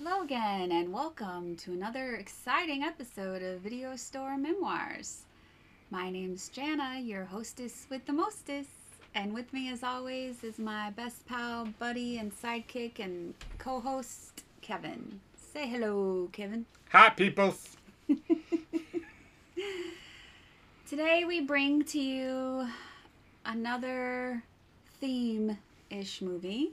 Hello again, and welcome to another exciting episode of Video Store Memoirs. My name's Jana, your hostess with the mostest, and with me, as always, is my best pal, buddy, and sidekick and co-host, Kevin. Say hello, Kevin. Hi, peoples. Today we bring to you another theme-ish movie.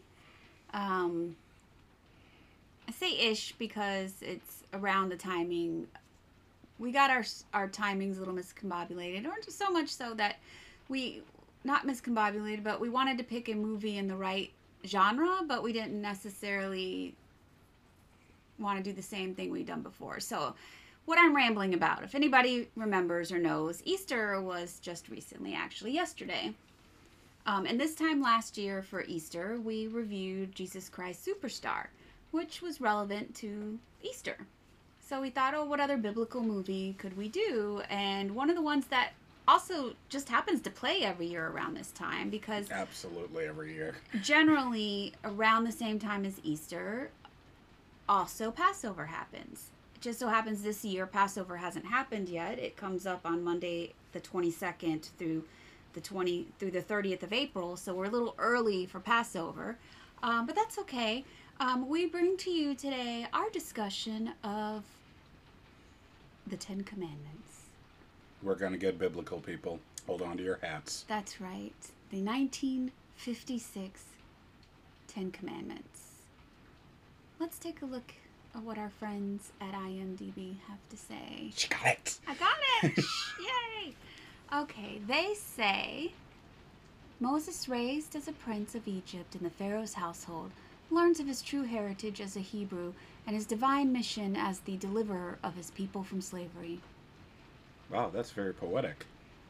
I say ish because it's around the timing. We got our timings a little miscombobulated, or just so much so that we, not miscombobulated, but we wanted to pick a movie in the right genre, but we didn't necessarily want to do the same thing we'd done before. So, what I'm rambling about, if anybody remembers or knows, Easter was just recently, actually, yesterday. And this time last year for Easter, we reviewed Jesus Christ Superstar, which was relevant to Easter. So we thought, oh, what other biblical movie could we do? And one of the ones that also just happens to play every year around this time, because Absolutely every year. generally around the same time as Easter, also Passover happens. It just so happens this year Passover hasn't happened yet. It comes up on Monday the 22nd through the 30th of April, so we're a little early for Passover. But that's okay. We bring to you today our discussion of the Ten Commandments. We're going to get biblical, people. Hold on to your hats. That's right. The 1956 Ten Commandments. Let's take a look at what our friends at IMDb have to say. She got it. I got it! Yay! Okay, they say Moses, raised as a prince of Egypt in the Pharaoh's household, learns of his true heritage as a Hebrew and his divine mission as the deliverer of his people from slavery. Wow, that's very poetic.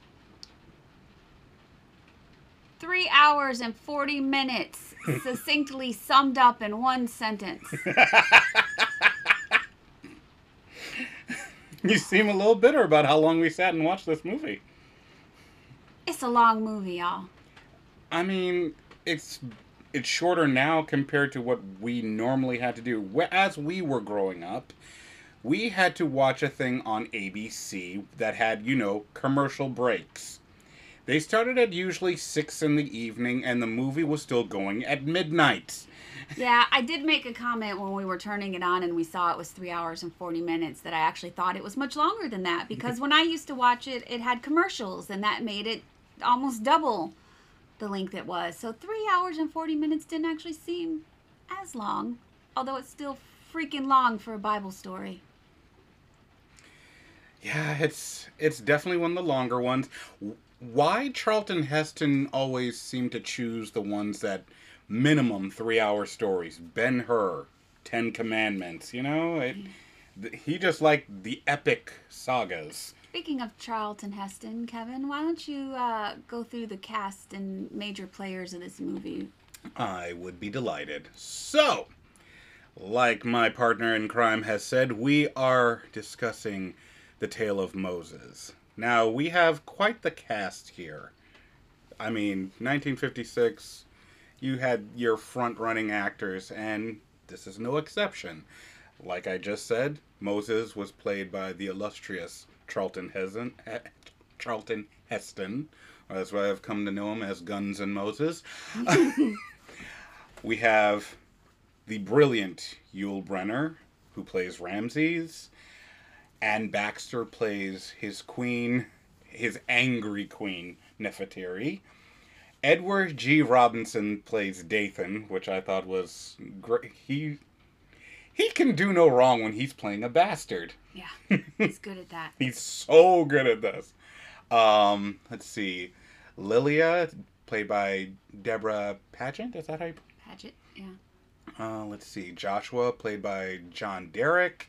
3 hours and 40 minutes, succinctly summed up in one sentence. You seem a little bitter about how long we sat and watched this movie. It's a long movie, y'all. I mean, it's shorter now compared to what we normally had to do. As we were growing up, we had to watch a thing on ABC that had, commercial breaks. They started at usually 6 in the evening, and the movie was still going at midnight. Yeah, I did make a comment when we were turning it on and we saw it was 3 hours and 40 minutes that I actually thought it was much longer than that, because when I used to watch it, it had commercials, and that made it almost double the length it was. So 3 hours and 40 minutes didn't actually seem as long, although it's still freaking long for a Bible story. Yeah, it's definitely one of the longer ones. Why Charlton Heston always seemed to choose the ones that minimum 3-hour stories? Ben-Hur, Ten Commandments, he just liked the epic sagas. Speaking of Charlton Heston, Kevin, why don't you go through the cast and major players of this movie? I would be delighted. So, like my partner in crime has said, we are discussing the tale of Moses. Now, we have quite the cast here. I mean, 1956, you had your front-running actors, and this is no exception. Like I just said, Moses was played by the illustrious Charlton Heston, or that's what I've come to know him as, Guns and Moses. We have the brilliant Yul Brynner, who plays Ramses. Anne Baxter plays his queen, his angry queen, Nefertiti. Edward G. Robinson plays Dathan, which I thought was great. He can do no wrong when he's playing a bastard. Yeah, he's good at that. He's so good at this. Let's see. Lilia, played by Deborah Pageant. Is that how you... Paget, yeah. Let's see. Joshua, played by John Derrick.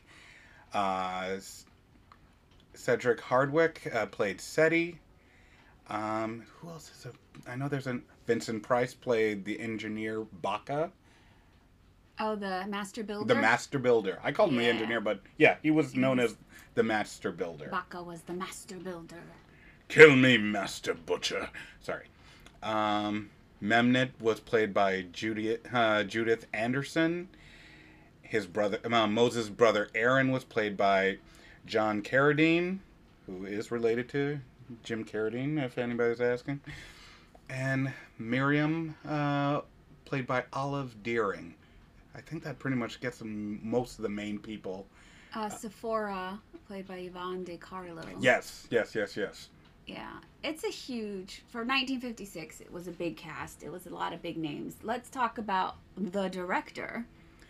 Cedric Hardwick played Seti. Who else is I know there's Vincent Price played the engineer Baca. Oh, the Master Builder? The Master Builder. I called him the engineer, but yeah, he was known as the Master Builder. Baca was the Master Builder. Kill me, Master Butcher. Sorry. Memnet was played by Judith Anderson. his brother, Moses' brother Aaron, was played by John Carradine, who is related to Jim Carradine, if anybody's asking. And Miriam, played by Olive Deering. I think that pretty much gets most of the main people. Sephora, played by Yvonne De Carlo. Yes. Yeah, it's a huge, for 1956, it was a big cast. It was a lot of big names. Let's talk about the director.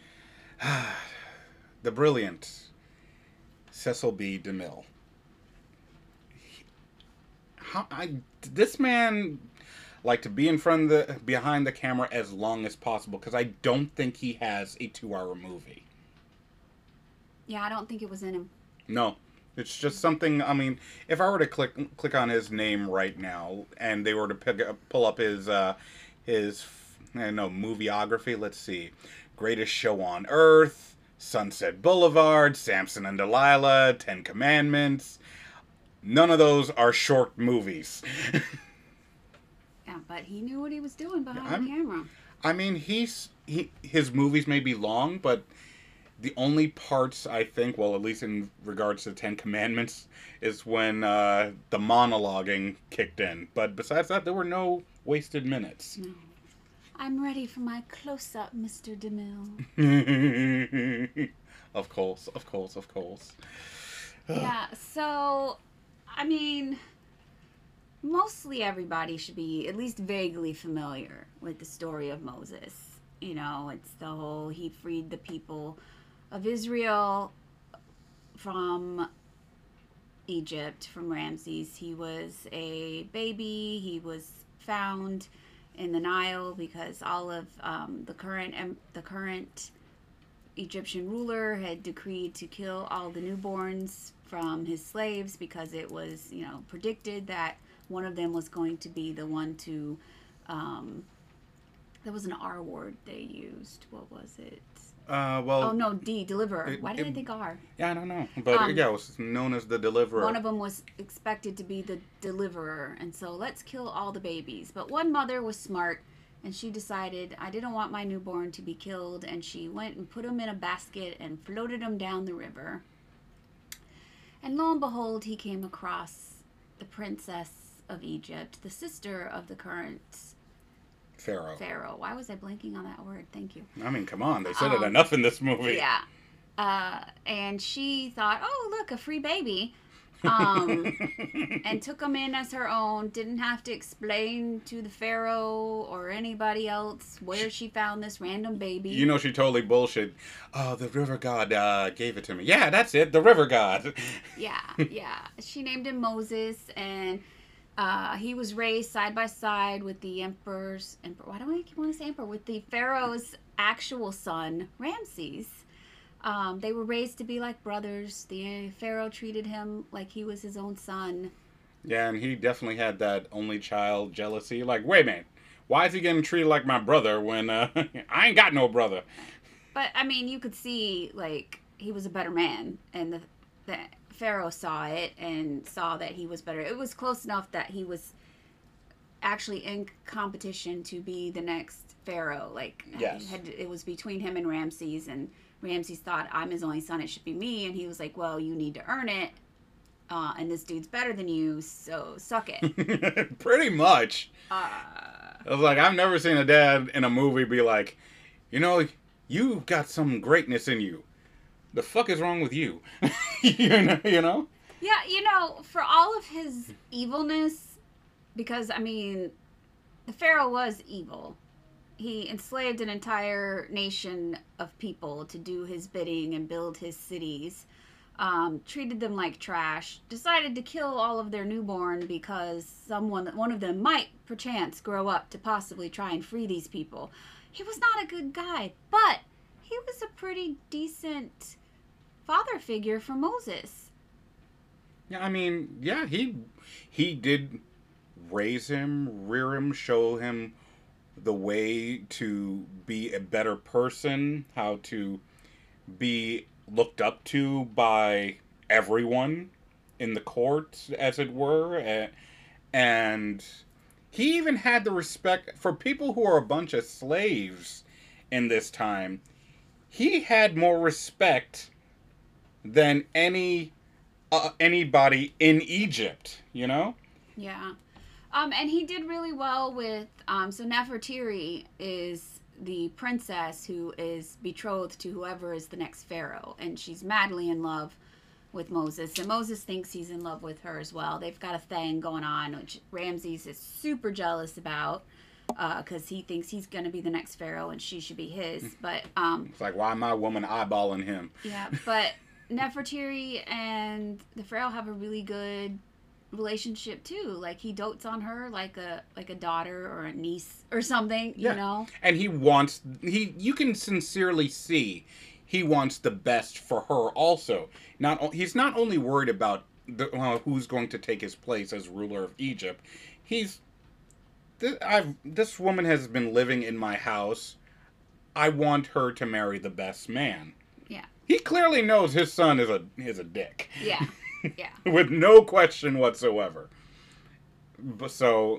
The brilliant Cecil B. DeMille. This man liked to be behind the camera as long as possible, because I don't think he has a 2-hour movie. Yeah, I don't think it was in him. No. It's just something, I mean, if I were to click on his name right now, and they were to pull up his movieography, let's see. Greatest Show on Earth, Sunset Boulevard, Samson and Delilah, 10 Commandments. None of those are short movies. Yeah, but he knew what he was doing behind the camera. I mean, his movies may be long, but the only parts, I think, well, at least in regards to the 10 Commandments, is when the monologuing kicked in. But besides that, there were no wasted minutes. No. I'm ready for my close-up, Mr. DeMille. Of course. Yeah, so, I mean, mostly everybody should be at least vaguely familiar with the story of Moses. You know, it's the whole, he freed the people of Israel from Egypt, from Ramses. He was a baby. He was found in the Nile because all of the current Egyptian ruler had decreed to kill all the newborns from his slaves, because it was, you know, predicted that one of them was going to be the one to there was an R word they used. What was it? Deliverer. Why did I think R? Yeah, I don't know. But yeah, it was known as the Deliverer. One of them was expected to be the Deliverer, and so let's kill all the babies. But one mother was smart, and she decided, I didn't want my newborn to be killed, and she went and put him in a basket and floated him down the river. And lo and behold, he came across the princess of Egypt, the sister of the current Pharaoh. Why was I blanking on that word? Thank you. I mean, come on. They said it enough in this movie. Yeah. And she thought, oh, look, a free baby. And took him in as her own. Didn't have to explain to the Pharaoh or anybody else where she found this random baby. You know, she totally bullshit. Oh, the river god gave it to me. Yeah, that's it. The river god. Yeah. She named him Moses, and he was raised side by side with the why do I keep wanting to say emperor? With the Pharaoh's actual son, Ramses. They were raised to be like brothers. The Pharaoh treated him like he was his own son. Yeah, and he definitely had that only child jealousy. Like, wait a minute. Why is he getting treated like my brother when I ain't got no brother? But, I mean, you could see, like, he was a better man. And the Pharaoh saw it and saw that he was better. It was close enough that he was actually in competition to be the next Pharaoh. Like, yes. It was between him and Ramses, and Ramses thought, I'm his only son, it should be me. And he was like, well, you need to earn it. And this dude's better than you, so suck it. Pretty much. I was like, I've never seen a dad in a movie be like, you know, you've got some greatness in you. The fuck is wrong with you? you know? Yeah, you know, for all of his evilness, because, I mean, the Pharaoh was evil. He enslaved an entire nation of people to do his bidding and build his cities, treated them like trash, decided to kill all of their newborn because one of them might perchance grow up to possibly try and free these people. He was not a good guy, but he was a pretty decent father figure for Moses. Yeah, I mean, yeah, he did raise him, rear him, show him the way to be a better person, how to be looked up to by everyone in the court, as it were. And he even had the respect for people who are a bunch of slaves in this time. he had more respect than anybody in Egypt, you know? Yeah. And he did really well with, so Nefertiri is the princess who is betrothed to whoever is the next pharaoh, and she's madly in love with Moses, and Moses thinks he's in love with her as well. They've got a thing going on, which Ramses is super jealous about, because he thinks he's going to be the next pharaoh and she should be his. But It's like, why am I woman eyeballing him? yeah, but Nefertiri and the pharaoh have a really good relationship too. Like he dotes on her like a daughter or a niece or something, Yeah. you know. And you can sincerely see he wants the best for her also. He's not only worried about who's going to take his place as ruler of Egypt. This woman has been living in my house. I want her to marry the best man. Yeah. He clearly knows his son is a dick. Yeah. Yeah. With no question whatsoever. So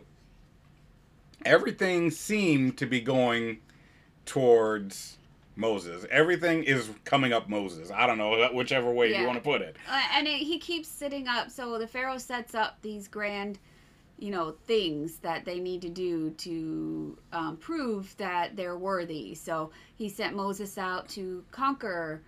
everything seemed to be going towards Moses. Everything is coming up Moses. I don't know, whichever way you want to put it. He keeps sitting up. So the pharaoh sets up these grand, things that they need to do to prove that they're worthy. So he sent Moses out to conquer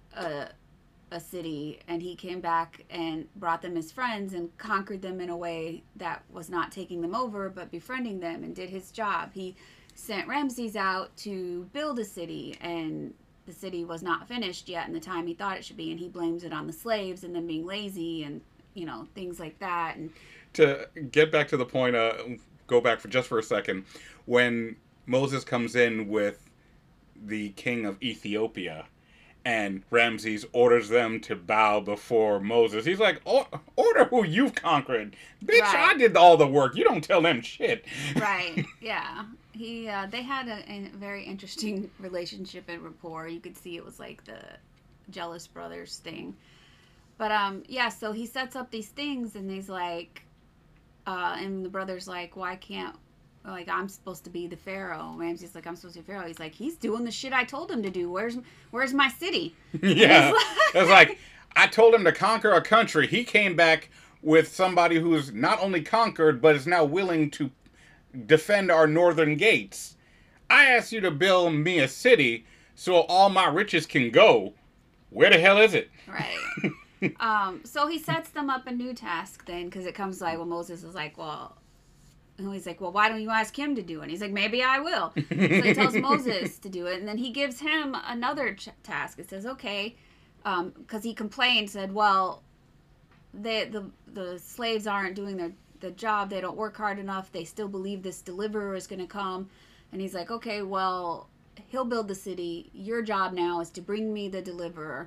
a city, and he came back and brought them as friends and conquered them in a way that was not taking them over but befriending them, and did his job. He sent Ramses out to build a city, and the city was not finished yet in the time he thought it should be, and he blames it on the slaves and them being lazy and things like that. And to get back to the point, go back for a second, when Moses comes in with the king of Ethiopia and Ramses orders them to bow before Moses. He's like, order who you've conquered. Bitch, right. I did all the work. You don't tell them shit. Right, yeah. They had a very interesting relationship and rapport. You could see it was like the jealous brothers thing. But, so he sets up these things, and he's like, and the brother's like, why can't, I'm supposed to be the pharaoh. Ramses like, I'm supposed to be pharaoh. He's like, he's doing the shit I told him to do. Where's my city? Yeah. It's like, I told him to conquer a country. He came back with somebody who's not only conquered, but is now willing to defend our northern gates. I asked you to build me a city so all my riches can go. Where the hell is it? Right. So he sets them up a new task then, because it comes like, well, Moses is like, well, and he's like, well, why don't you ask him to do it? And he's like, maybe I will. So he tells Moses to do it, and then he gives him another task. It says, okay, because he complained, said, well, the slaves aren't doing the job. They don't work hard enough. They still believe this deliverer is going to come. And he's like, okay, well, he'll build the city. Your job now is to bring me the deliverer.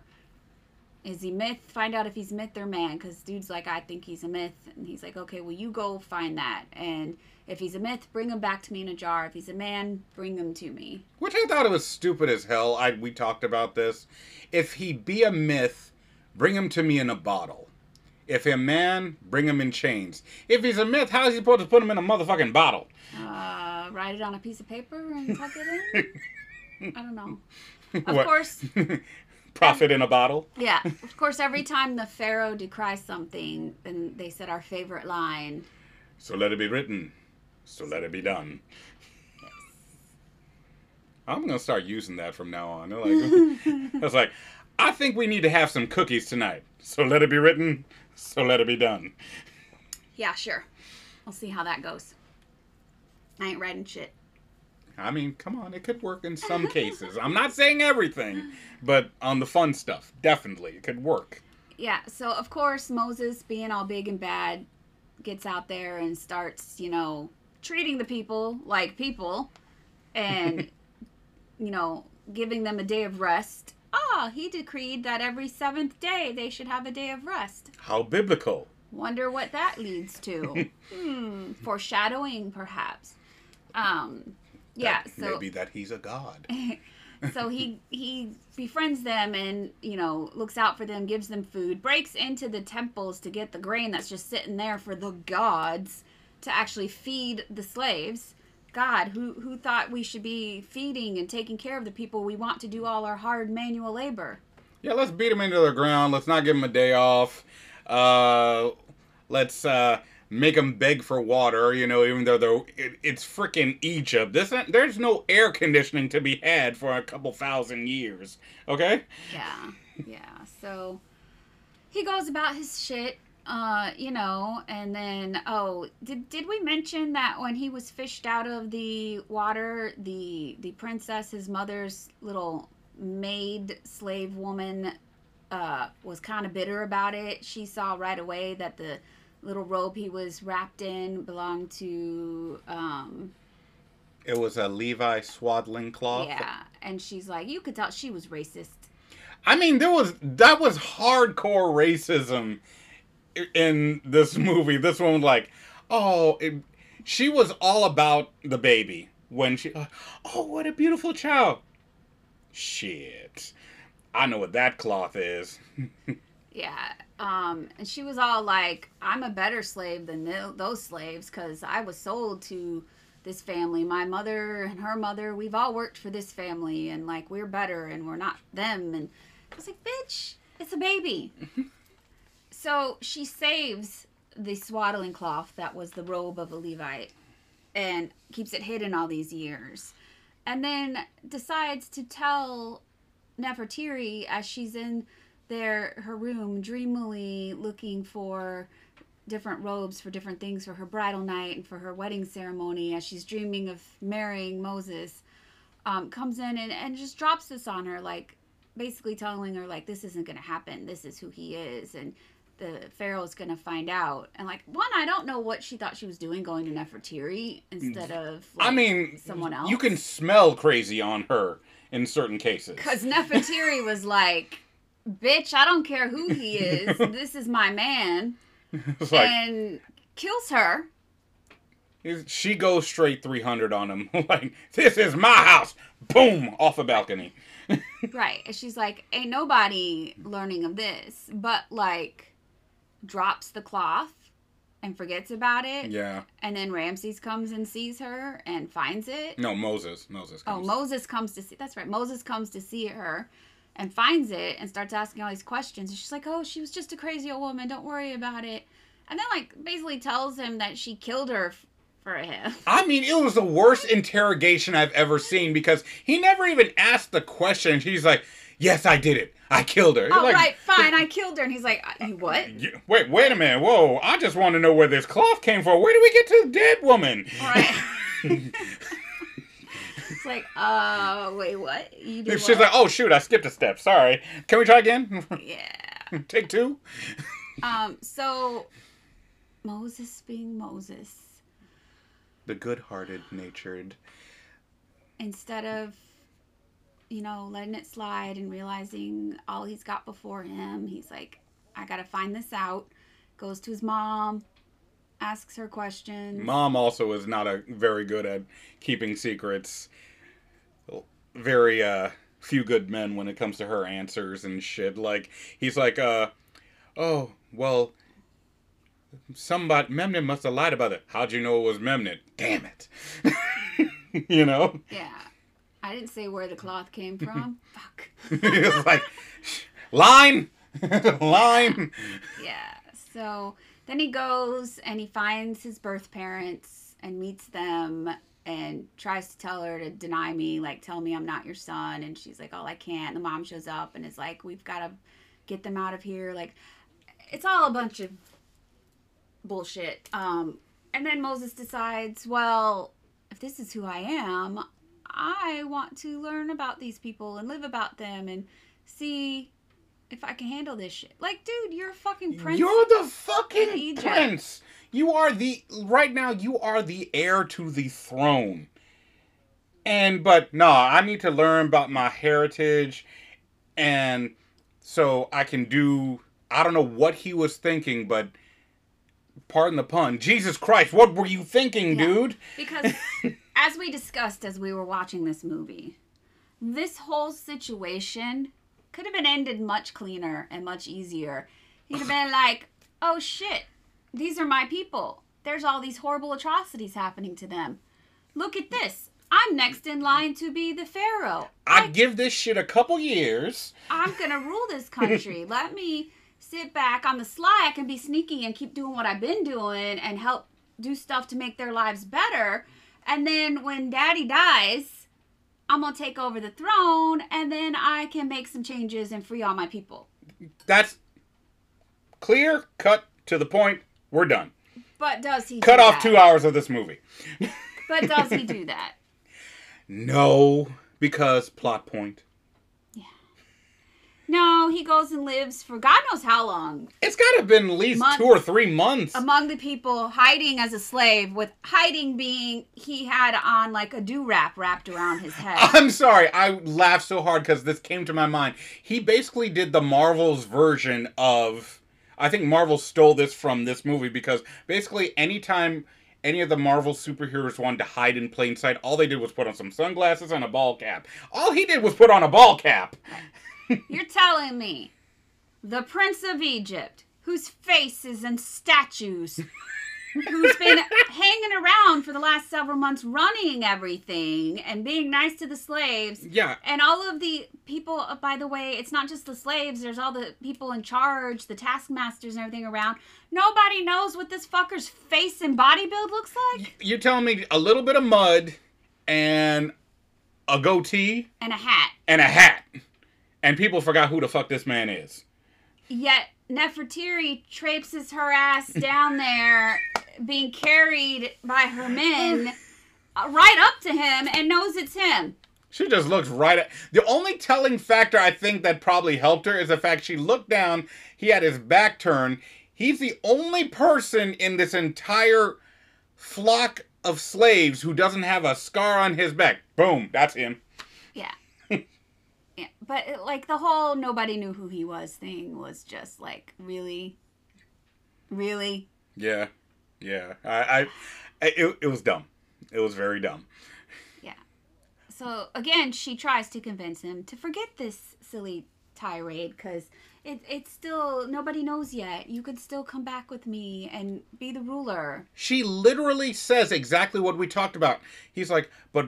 Is he myth? Find out if he's myth or man, because dude's like, I think he's a myth. And he's like, okay, well, you go find that. And if he's a myth, bring him back to me in a jar. If he's a man, bring him to me. Which I thought it was stupid as hell. We talked about this. If he be a myth, bring him to me in a bottle. If he's a man, bring him in chains. If he's a myth, how is he supposed to put him in a motherfucking bottle? Write it on a piece of paper and tuck it in? I don't know. Of What? course... Prophet in a bottle? Yeah. Of course, every time the pharaoh decries something, then they said our favorite line. So let it be written. So let it be done. Yes. I'm going to start using that from now on. It's like, I think we need to have some cookies tonight. So let it be written. So let it be done. Yeah, sure. We'll see how that goes. I ain't writing shit. I mean, come on, it could work in some cases. I'm not saying everything, but on the fun stuff, definitely, it could work. Yeah, so of course, Moses, being all big and bad, gets out there and starts, treating the people like people and, giving them a day of rest. He decreed that every seventh day they should have a day of rest. How biblical. Wonder what that leads to. Foreshadowing, perhaps. Yeah, so maybe that he's a god. So he befriends them and, looks out for them, gives them food, breaks into the temples to get the grain that's just sitting there for the gods to actually feed the slaves. God, who thought we should be feeding and taking care of the people we want to do all our hard manual labor? Yeah, let's beat them into the ground. Let's not give them a day off. Let's make them beg for water, even though it's freaking Egypt. There's no air conditioning to be had for a couple thousand years. Okay? Yeah. So he goes about his shit, and then, did we mention that when he was fished out of the water, the princess, his mother's little maid slave woman, was kind of bitter about it? She saw right away that the little robe he was wrapped in belonged to it was a Levi swaddling cloth. Yeah, and she's like, you could tell she was racist. I mean, that was hardcore racism in this movie. This one was like, she was all about the baby when she, what a beautiful child. Shit. I know what that cloth is. Yeah. And she was all like, I'm a better slave than those slaves because I was sold to this family. My mother and her mother, we've all worked for this family, and like, we're better and we're not them. And I was like, bitch, it's a baby. So she saves the swaddling cloth that was the robe of a Levite and keeps it hidden all these years. And then decides to tell Nefertiri as she's in her room dreamily looking for different robes for different things for her bridal night and for her wedding ceremony, as she's dreaming of marrying Moses, comes in and just drops this on her, like basically telling her like, this isn't going to happen. This is who he is. And the Pharaoh's going to find out. And like, one, I don't know what she thought she was doing going to Nefertiri instead of someone else. You can smell crazy on her in certain cases. Because Nefertiri was like, bitch, I don't care who he is. This is my man. And kills her. She goes straight 300 on him. Like, this is my house. Boom, off a balcony. Right. And she's like, ain't nobody learning of this. But like, drops the cloth and forgets about it. Yeah. And then Ramses comes and sees her and finds it. No, Moses. Moses comes to see. That's right. Moses comes to see her and finds it and starts asking all these questions. And she's like, oh, she was just a crazy old woman. Don't worry about it. And then like basically tells him that she killed her for him. I mean, it was the worst interrogation I've ever seen because he never even asked the question. He's like, yes, I did it. I killed her. Oh, like, right, fine, I killed her. And he's like, you what? Wait a minute. Whoa, I just want to know where this cloth came from. Where did we get to the dead woman? Right. It's like, wait, what? You did She's like, oh, shoot, I skipped a step. Sorry. Can we try again? Yeah. Take two? So, Moses being Moses. The good-hearted, natured. Instead of, letting it slide and realizing all he's got before him, he's like, I gotta find this out. Goes to his mom, asks her questions. Mom also is not very good at keeping secrets. Very few good men when it comes to her answers and shit. Like, he's like, oh, well, Memnon must have lied about it. How'd you know it was Memnon? Damn it. Yeah. I didn't say where the cloth came from. Fuck. It's like, line. Yeah. So then he goes and he finds his birth parents and meets them and tries to tell her to deny me, like, tell me I'm not your son. And she's like, oh, I can't. The mom shows up and is like, we've got to get them out of here. Like, it's all a bunch of bullshit. And then Moses decides, well, if this is who I am, I want to learn about these people and live about them and see if I can handle this shit. Like, dude, you're a fucking prince. You're the fucking prince. Right now, you are the heir to the throne. But no, I need to learn about my heritage. And so I can I don't know what he was thinking, but pardon the pun. Jesus Christ, what were you thinking, dude? Because as we discussed as we were watching this movie, this whole situation could have been ended much cleaner and much easier. He'd have been like, oh shit, these are my people. There's all these horrible atrocities happening to them. Look at this. I'm next in line to be the pharaoh. I give this shit a couple years. I'm going to rule this country. Let me sit back on the sly. I can be sneaky and keep doing what I've been doing and help do stuff to make their lives better. And then when daddy dies, I'm going to take over the throne and then I can make some changes and free all my people. That's clear, cut, to the point. We're done. But does he cut do off that? 2 hours of this movie. But does he do that? No, because plot point. Yeah. No, he goes and lives for God knows how long. It's got to have been at least Months. 2 or 3 months. Among the people hiding as a slave, with hiding being he had on like a do-rap wrapped around his head. I'm sorry, I laughed so hard because this came to my mind. He basically did the Marvel's version of... I think Marvel stole this from this movie because basically anytime any of the Marvel superheroes wanted to hide in plain sight, all they did was put on some sunglasses and a ball cap. All he did was put on a ball cap. You're telling me the Prince of Egypt, whose face is in statues, who's been hanging around for the last several months running everything and being nice to the slaves. Yeah. And all of the people, by the way, it's not just the slaves, there's all the people in charge, the taskmasters and everything around. Nobody knows what this fucker's face and body build looks like. You're telling me a little bit of mud and a goatee And a hat. and a hat. And people forgot who the fuck this man is. Yet Nefertiri traipses her ass down there, being carried by her men, right up to him and knows it's him. She just looks right at... The only telling factor I think that probably helped her is the fact she looked down, he had his back turned. He's the only person in this entire flock of slaves who doesn't have a scar on his back. Boom, that's him. Yeah. Yeah, but like the whole nobody knew who he was thing was just like, really? Really? Yeah. It was dumb. It was very dumb. Yeah. So again, she tries to convince him to forget this silly tirade because it's still, nobody knows yet. You could still come back with me and be the ruler. She literally says exactly what we talked about. He's like, but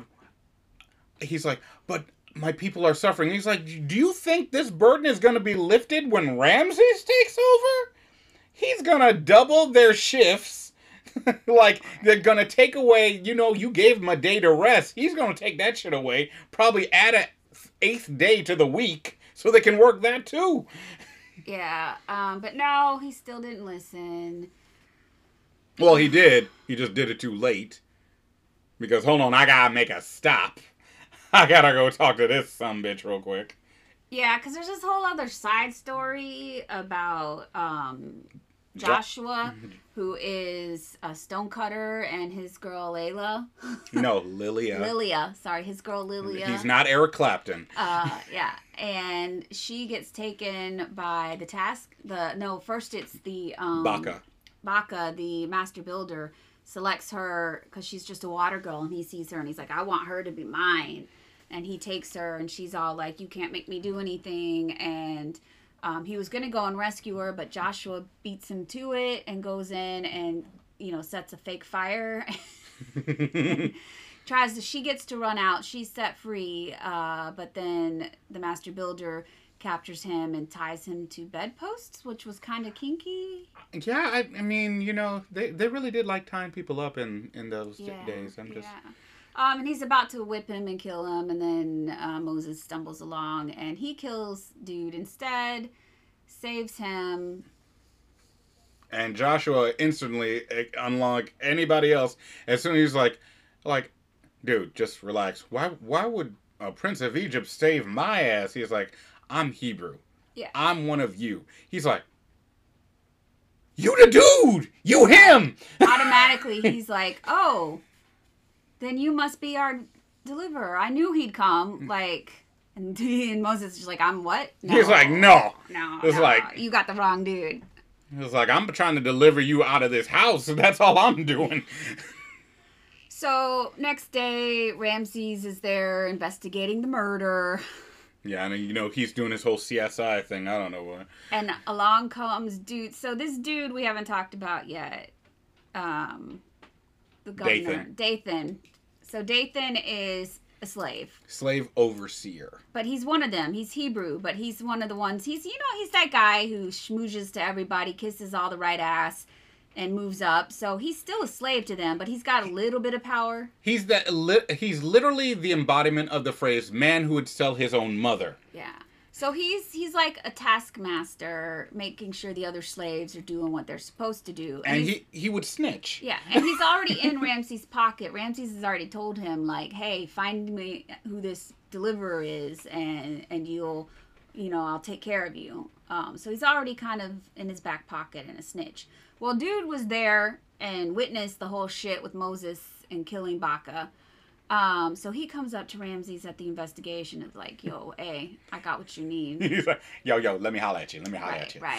my people are suffering. He's like, do you think this burden is going to be lifted when Ramses takes over? He's going to double their shifts. Like, they're going to take away, you gave him a day to rest. He's going to take that shit away. Probably add a 8th day to the week so they can work that too. Yeah, but no, he still didn't listen. Well, he did. He just did it too late. Because, hold on, I got to make a stop. I gotta go talk to this sumbitch real quick. Yeah, because there's this whole other side story about Joshua, who is a stonecutter, and his girl Layla. No, Lilia. Lilia. Sorry, his girl Lilia. He's not Eric Clapton. Yeah. And she gets taken by first it's the... Baka. Baka, the master builder, selects her because she's just a water girl, and he sees her and he's like, I want her to be mine. And he takes her and she's all like, you can't make me do anything. And he was going to go and rescue her, but Joshua beats him to it and goes in and, sets a fake fire. She gets to run out. She's set free. But then the master builder captures him and ties him to bedposts, which was kind of kinky. Yeah, I mean, they really did like tying people up in those days. And he's about to whip him and kill him, and then Moses stumbles along, and he kills dude instead, saves him. And Joshua instantly, unlike anybody else, as soon as he's like, dude, just relax. Why would a prince of Egypt save my ass? He's like, I'm Hebrew. Yeah. I'm one of you. He's like, you the dude! You him! Automatically, he's like, oh, then you must be our deliverer. I knew he'd come. And Moses is just like, I'm what? No. He's like, no. It's like, you got the wrong dude. It's like, I'm trying to deliver you out of this house. That's all I'm doing. So, next day, Ramses is there investigating the murder. Yeah, and he's doing his whole CSI thing. I don't know what. And along comes dude. So, this dude we haven't talked about yet. The governor. Dathan So Dathan is a slave. Slave overseer. But he's one of them. He's Hebrew, but he's one of the ones. He's that guy who schmooges to everybody, kisses all the right ass, and moves up. So he's still a slave to them, but he's got a little bit of power. He's literally the embodiment of the phrase "man who would sell his own mother." Yeah. So he's like a taskmaster, making sure the other slaves are doing what they're supposed to do. And he would snitch. Yeah, and he's already in Ramses' pocket. Ramses has already told him, like, hey, find me who this deliverer is, and you'll, I'll take care of you. So he's already kind of in his back pocket and a snitch. Well, dude was there and witnessed the whole shit with Moses and killing Baca. So he comes up to Ramses at the investigation and is like, yo, hey, I got what you need. He's like, yo, let me holler at you. Right.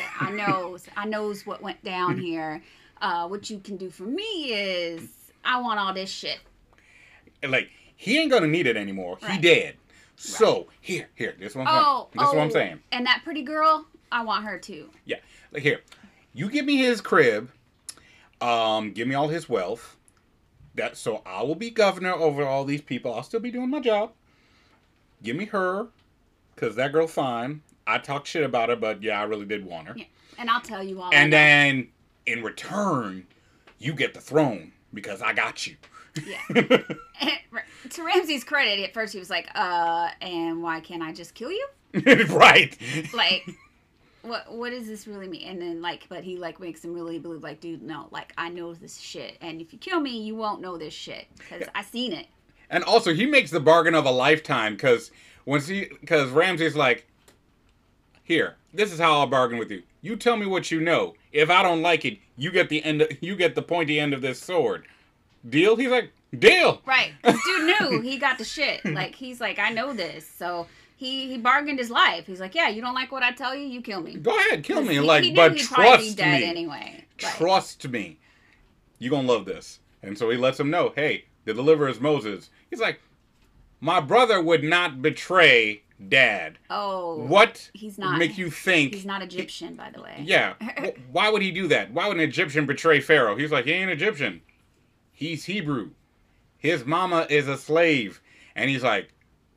I knows what went down here. What you can do for me is, I want all this shit. Like, he ain't gonna need it anymore. Right. He dead. So, here, this is what I'm saying. And that pretty girl, I want her too. Yeah. Like, here, you give me his crib, give me all his wealth. So I will be governor over all these people. I'll still be doing my job. Give me her, because that girl fine. I talk shit about her, but yeah, I really did want her. Yeah. And I'll tell you all. And then, in return, you get the throne, because I got you. Yeah. To Ramses' credit, at first he was like, and why can't I just kill you? Right. Like, what does this really mean? And then, but he, makes him really believe, dude, no, I know this shit. And if you kill me, you won't know this shit. Because I seen it. And also, he makes the bargain of a lifetime, because Ramses like, here, this is how I'll bargain with you. You tell me what you know. If I don't like it, you get the pointy end of this sword. Deal? He's like, deal! Right. This dude knew he got the shit. He's like, I know this. So he bargained his life. He's like, yeah, you don't like what I tell you? You kill me. Go ahead, kill me. But trust be dead me. Anyway. Trust me. You're going to love this. And so he lets him know, hey, the deliverer is Moses. He's like, my brother would not betray Dad. Oh. What he's not, make you think... He's not Egyptian, by the way. Yeah. Why would he do that? Why would an Egyptian betray Pharaoh? He's like, he ain't Egyptian. He's Hebrew. His mama is a slave. And he's like,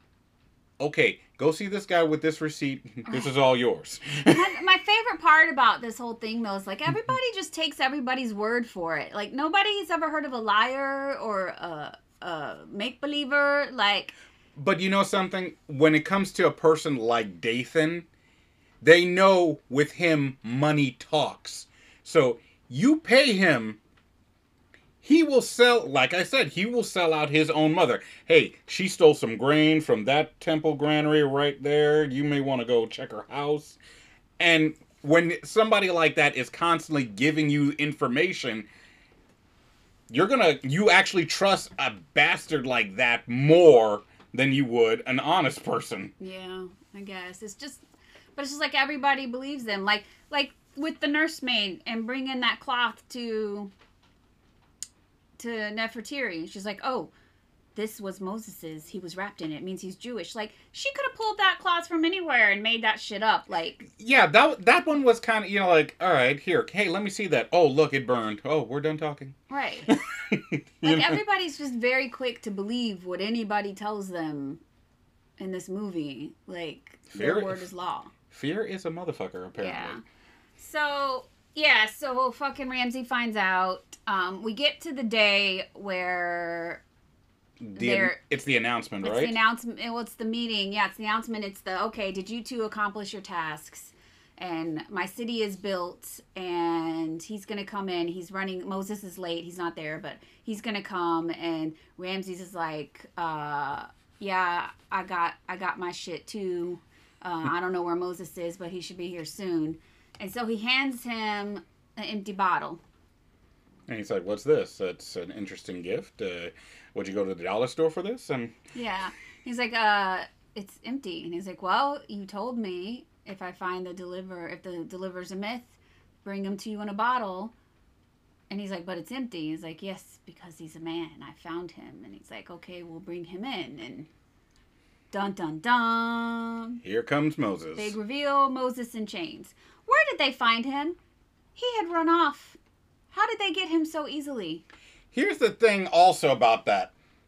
okay, go see this guy with this receipt. This is all yours. My favorite part about this whole thing, though, is everybody just takes everybody's word for it. Nobody's ever heard of a liar or a make-believer. But you know something? When it comes to a person like Dathan, they know with him money talks. So you pay him, he will sell, like I said, he will sell out his own mother. Hey, she stole some grain from that temple granary right there. You may want to go check her house. And when somebody like that is constantly giving you information, you actually trust a bastard like that more than you would an honest person. Yeah, I guess. It's just everybody believes them. Like with the nursemaid and bringing that cloth to Nefertiri. She's like, oh, this was Moses's. He was wrapped in it. It means he's Jewish. She could have pulled that cloth from anywhere and made that shit up. Yeah, that one was kind of, all right, here. Hey, let me see that. Oh, look, it burned. Oh, we're done talking. Right. Everybody's just very quick to believe what anybody tells them in this movie. Their word is law. Fear is a motherfucker, apparently. Yeah. So fucking Ramsey finds out. We get to the day where it's the announcement, right? It's the announcement. Well, it's the meeting. Yeah, it's the announcement. It's okay, did you two accomplish your tasks? And my city is built, and he's going to come in. He's running. Moses is late. He's not there, but he's going to come. And Ramses is like, yeah, I got my shit too. I don't know where Moses is, but he should be here soon. And so he hands him an empty bottle. And he's like, what's this? That's an interesting gift. Would you go to the dollar store for this? Yeah. He's like, it's empty. And he's like, well, you told me if I find if the deliverer's a myth, bring him to you in a bottle. And he's like, but it's empty. He's like, yes, because he's a man. I found him. And he's like, okay, we'll bring him in. And dun, dun, dun. Here comes Moses. Big reveal, Moses in chains. Where did they find him? He had run off. How did they get him so easily? Here's the thing also about that.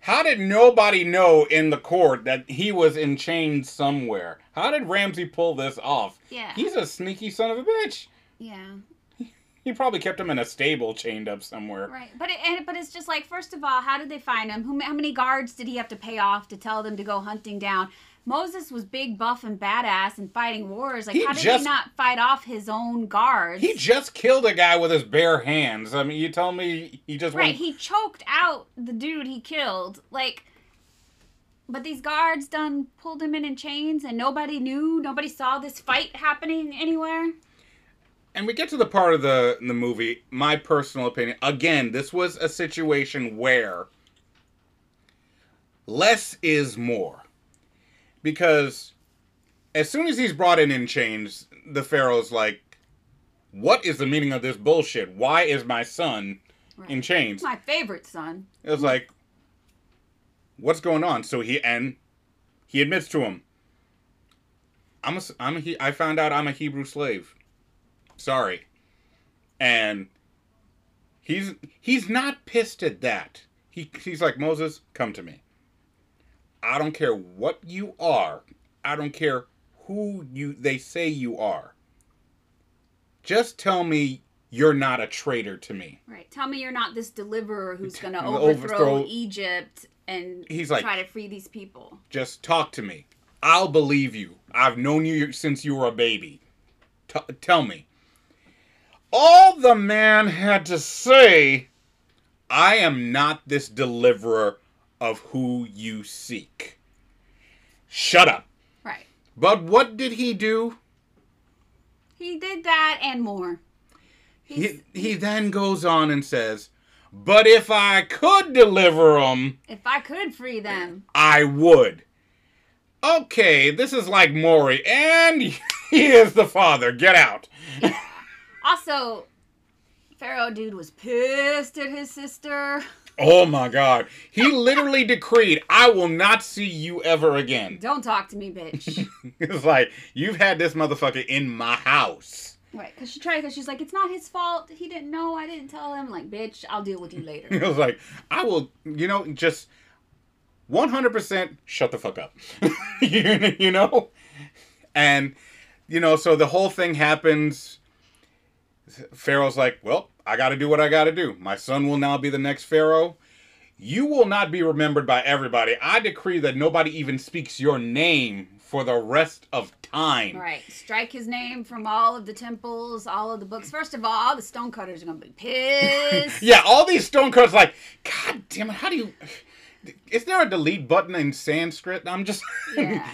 How did nobody know in the court that he was in chains somewhere? How did Ramsay pull this off? Yeah. He's a sneaky son of a bitch. Yeah. He probably kept him in a stable chained up somewhere. Right. But it's just like, first of all, how did they find him? How many guards did he have to pay off to tell them to go hunting down? Moses was big, buff, and badass and fighting wars. Like, how did he not fight off his own guards? He just killed a guy with his bare hands. I mean, you tell me he just Right, he choked out the dude he killed. Like, but these guards done pulled him in chains and nobody knew? Nobody saw this fight happening anywhere? And we get to the part of the movie, my personal opinion. Again, this was a situation where less is more. Because as soon as he's brought in chains, the Pharaoh's like, what is the meaning of this bullshit? Why is my son in chains? My favorite son. It was like, what's going on? So he admits to him, I found out I'm a Hebrew slave. Sorry. And he's not pissed at that. He's like, Moses, come to me. I don't care what you are. I don't care who they say you are. Just tell me you're not a traitor to me. Right. Tell me you're not this deliverer who's going to overthrow Egypt and try to free these people. Just talk to me. I'll believe you. I've known you since you were a baby. Tell me. All the man had to say, I am not this deliverer of who you seek. Shut up. Right. But what did he do? He did that and more. He then goes on and says, but if I could deliver them... If I could free them... I would. Okay, this is like Maury, and he is the father. Get out. Also, Pharaoh dude was pissed at his sister. Oh my God. He literally decreed, I will not see you ever again. Don't talk to me, bitch. It's like, you've had this motherfucker in my house. Right, because she's like, it's not his fault. He didn't know. I didn't tell him. Like, bitch, I'll deal with you later. It was like, I will, just 100% shut the fuck up. you know? And, so the whole thing happens. Pharaoh's like, well, I got to do what I got to do. My son will now be the next Pharaoh. You will not be remembered by everybody. I decree that nobody even speaks your name for the rest of time. Right. Strike his name from all of the temples, all of the books. First of all the stonecutters are going to be pissed. Yeah, all these stonecutters like, God damn it, how do you... Is there a delete button in Sanskrit? I'm just... Yeah.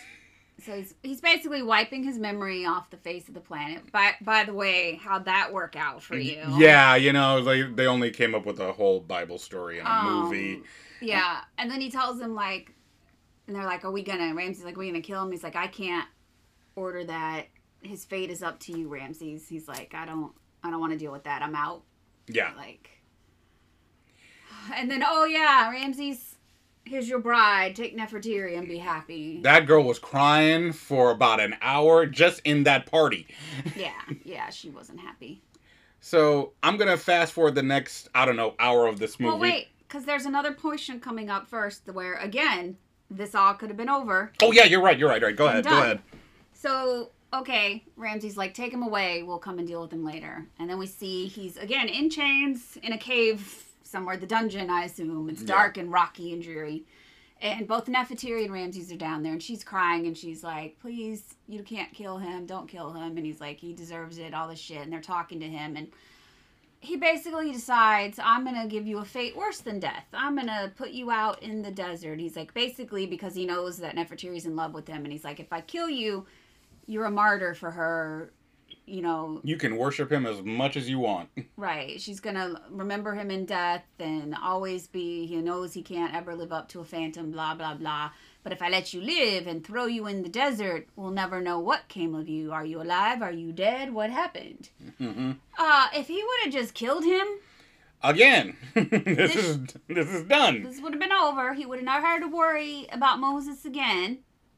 So he's basically wiping his memory off the face of the planet. By the way, how'd that work out for you? Yeah, they only came up with a whole Bible story in a movie. Yeah, and then he tells them, like, and they're like, Ramses like, are we gonna kill him? He's like, I can't order that. His fate is up to you, Ramses. He's like, I don't want to deal with that. I'm out. Yeah. Like, and then, Ramses... Here's your bride. Take Nefertiti and be happy. That girl was crying for about an hour just in that party. Yeah, she wasn't happy. So I'm going to fast forward the next, hour of this movie. Well, wait, because there's another portion coming up first where, again, this all could have been over. Oh, yeah, you're right. All right, go ahead. So, okay, Ramses like, take him away. We'll come and deal with him later. And then we see he's, again, in chains in a cave somewhere, the dungeon, I assume. It's dark and rocky and dreary. And both Nefertiti and Ramses are down there, and she's crying, and she's like, please, you can't kill him, don't kill him. And he's like, he deserves it, all this shit. And they're talking to him, and he basically decides, I'm going to give you a fate worse than death. I'm going to put you out in the desert. He's like, basically, because he knows that Nefertiti's in love with him, and he's like, if I kill you, you're a martyr for her. You can worship him as much as you want. Right. She's going to remember him in death and always he knows he can't ever live up to a phantom, blah, blah, blah. But if I let you live and throw you in the desert, we'll never know what came of you. Are you alive? Are you dead? What happened? Mm-hmm. If he would have just killed him. Again, this is done. This would have been over. He would have never had to worry about Moses again.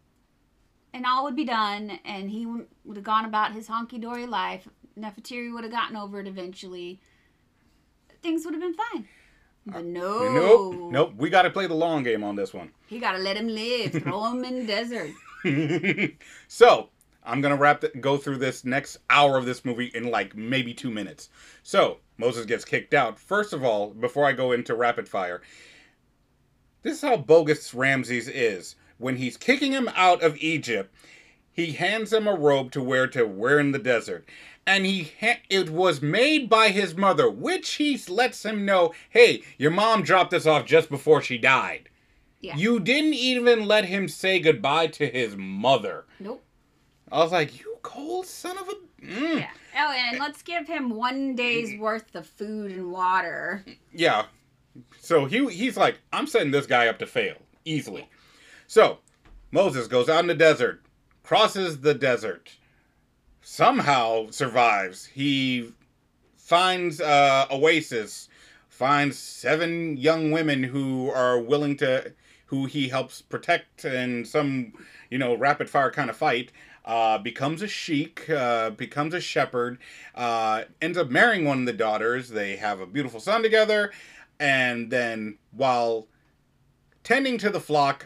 And all would be done, and he would have gone about his honky-dory life. Nefertiti would have gotten over it eventually. Things would have been fine. But no. Nope. We got to play the long game on this one. He got to let him live. Throw him in the desert. So, I'm going to go through this next hour of this movie in like maybe 2 minutes. So, Moses gets kicked out. First of all, before I go into rapid fire, this is how bogus Ramses is. When he's kicking him out of Egypt, he hands him a robe to wear in the desert. And it was made by his mother, which he lets him know, hey, your mom dropped this off just before she died. Yeah. You didn't even let him say goodbye to his mother. Nope. I was like, you cold son of a... Yeah. Oh, and let's give him 1 day's worth of food and water. Yeah. So he's like, I'm setting this guy up to fail. Easily. So, Moses goes out in the desert. Crosses the desert. Somehow survives. He finds oasis. Finds 7 young women who are willing to... who he helps protect in some, rapid fire kind of fight. Becomes a sheik, becomes a shepherd, ends up marrying one of the daughters. They have a beautiful son together. And then while tending to the flock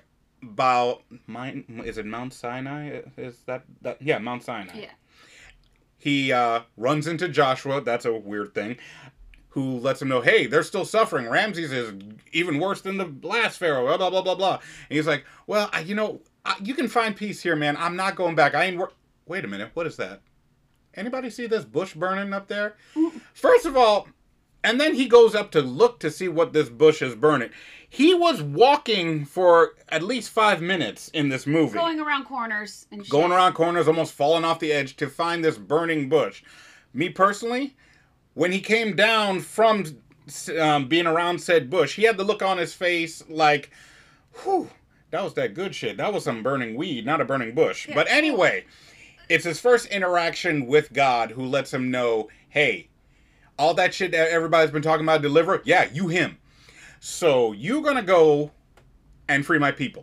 is it Mount Sinai? Is that yeah, Mount Sinai. Yeah. He runs into Joshua. That's a weird thing. Who lets him know, hey, they're still suffering. Ramses is even worse than the last pharaoh. Blah, blah, blah, blah, blah. And he's like, well, you can find peace here, man. I'm not going back. Wait a minute. What is that? Anybody see this bush burning up there? First of all, and then he goes up to look to see what this bush is burning. He was walking for at least 5 minutes in this movie. Going around corners and shit. Going around corners, almost falling off the edge to find this burning bush. Me personally... When he came down from being around said bush, he had the look on his face like, whew, that was that good shit. That was some burning weed, not a burning bush. Yeah. But anyway, it's his first interaction with God who lets him know, hey, all that shit that everybody's been talking about, deliver, yeah, you him. So you're going to go and free my people.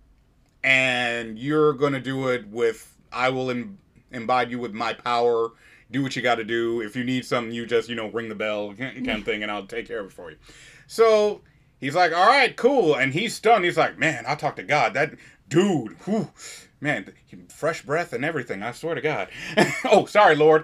And you're going to do it with, I will imbibe you with my power. Do what you got to do. If you need something, you just, ring the bell kind of thing, and I'll take care of it for you. So he's like, all right, cool. And he's stunned. He's like, man, I'll talk to God. That dude, whew, man, fresh breath and everything. I swear to God. Oh, sorry, Lord.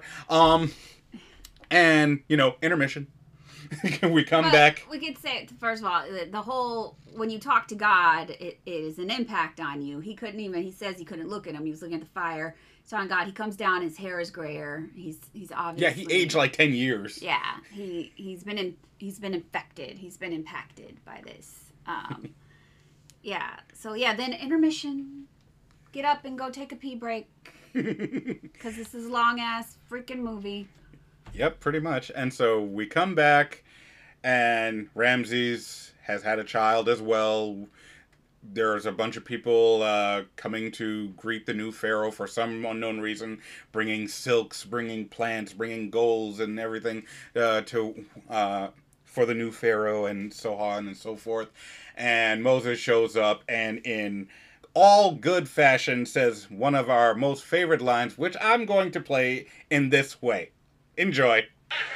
And, intermission. We come back. We could say, first of all, the whole, when you talk to God, it is an impact on you. He says he couldn't look at him. He was looking at the fire. So on God, he comes down, his hair is grayer. He's obviously... Yeah, he aged like 10 years. Yeah, he's been infected. He's been impacted by this. Yeah, so yeah, then intermission. Get up and go take a pee break. Because this is a long-ass freaking movie. Yep, pretty much. And so we come back, and Ramses has had a child as well. There's a bunch of people coming to greet the new pharaoh for some unknown reason, bringing silks, bringing plants, bringing golds and everything for the new pharaoh and so on and so forth. And Moses shows up and in all good fashion says one of our most favorite lines, which I'm going to play in this way. Enjoy.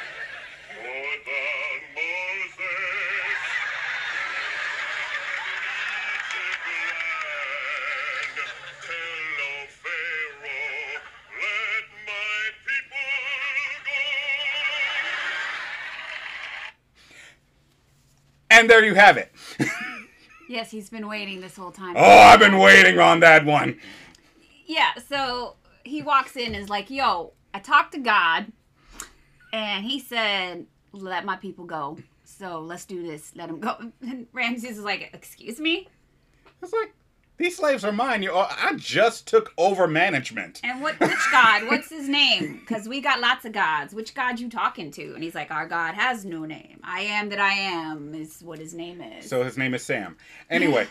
And there you have it. Yes, he's been waiting this whole time. Oh, I've been waiting on that one. Yeah, so he walks in and is like, yo, I talked to God, and he said, let my people go. So let's do this. Let him go. And Ramses is like, excuse me? It's like, these slaves are mine. I just took over management. And which God? What's his name? Because we got lots of gods. Which God you talking to? And he's like, our God has no name. I am that I am is what his name is. So his name is Sam. Anyway.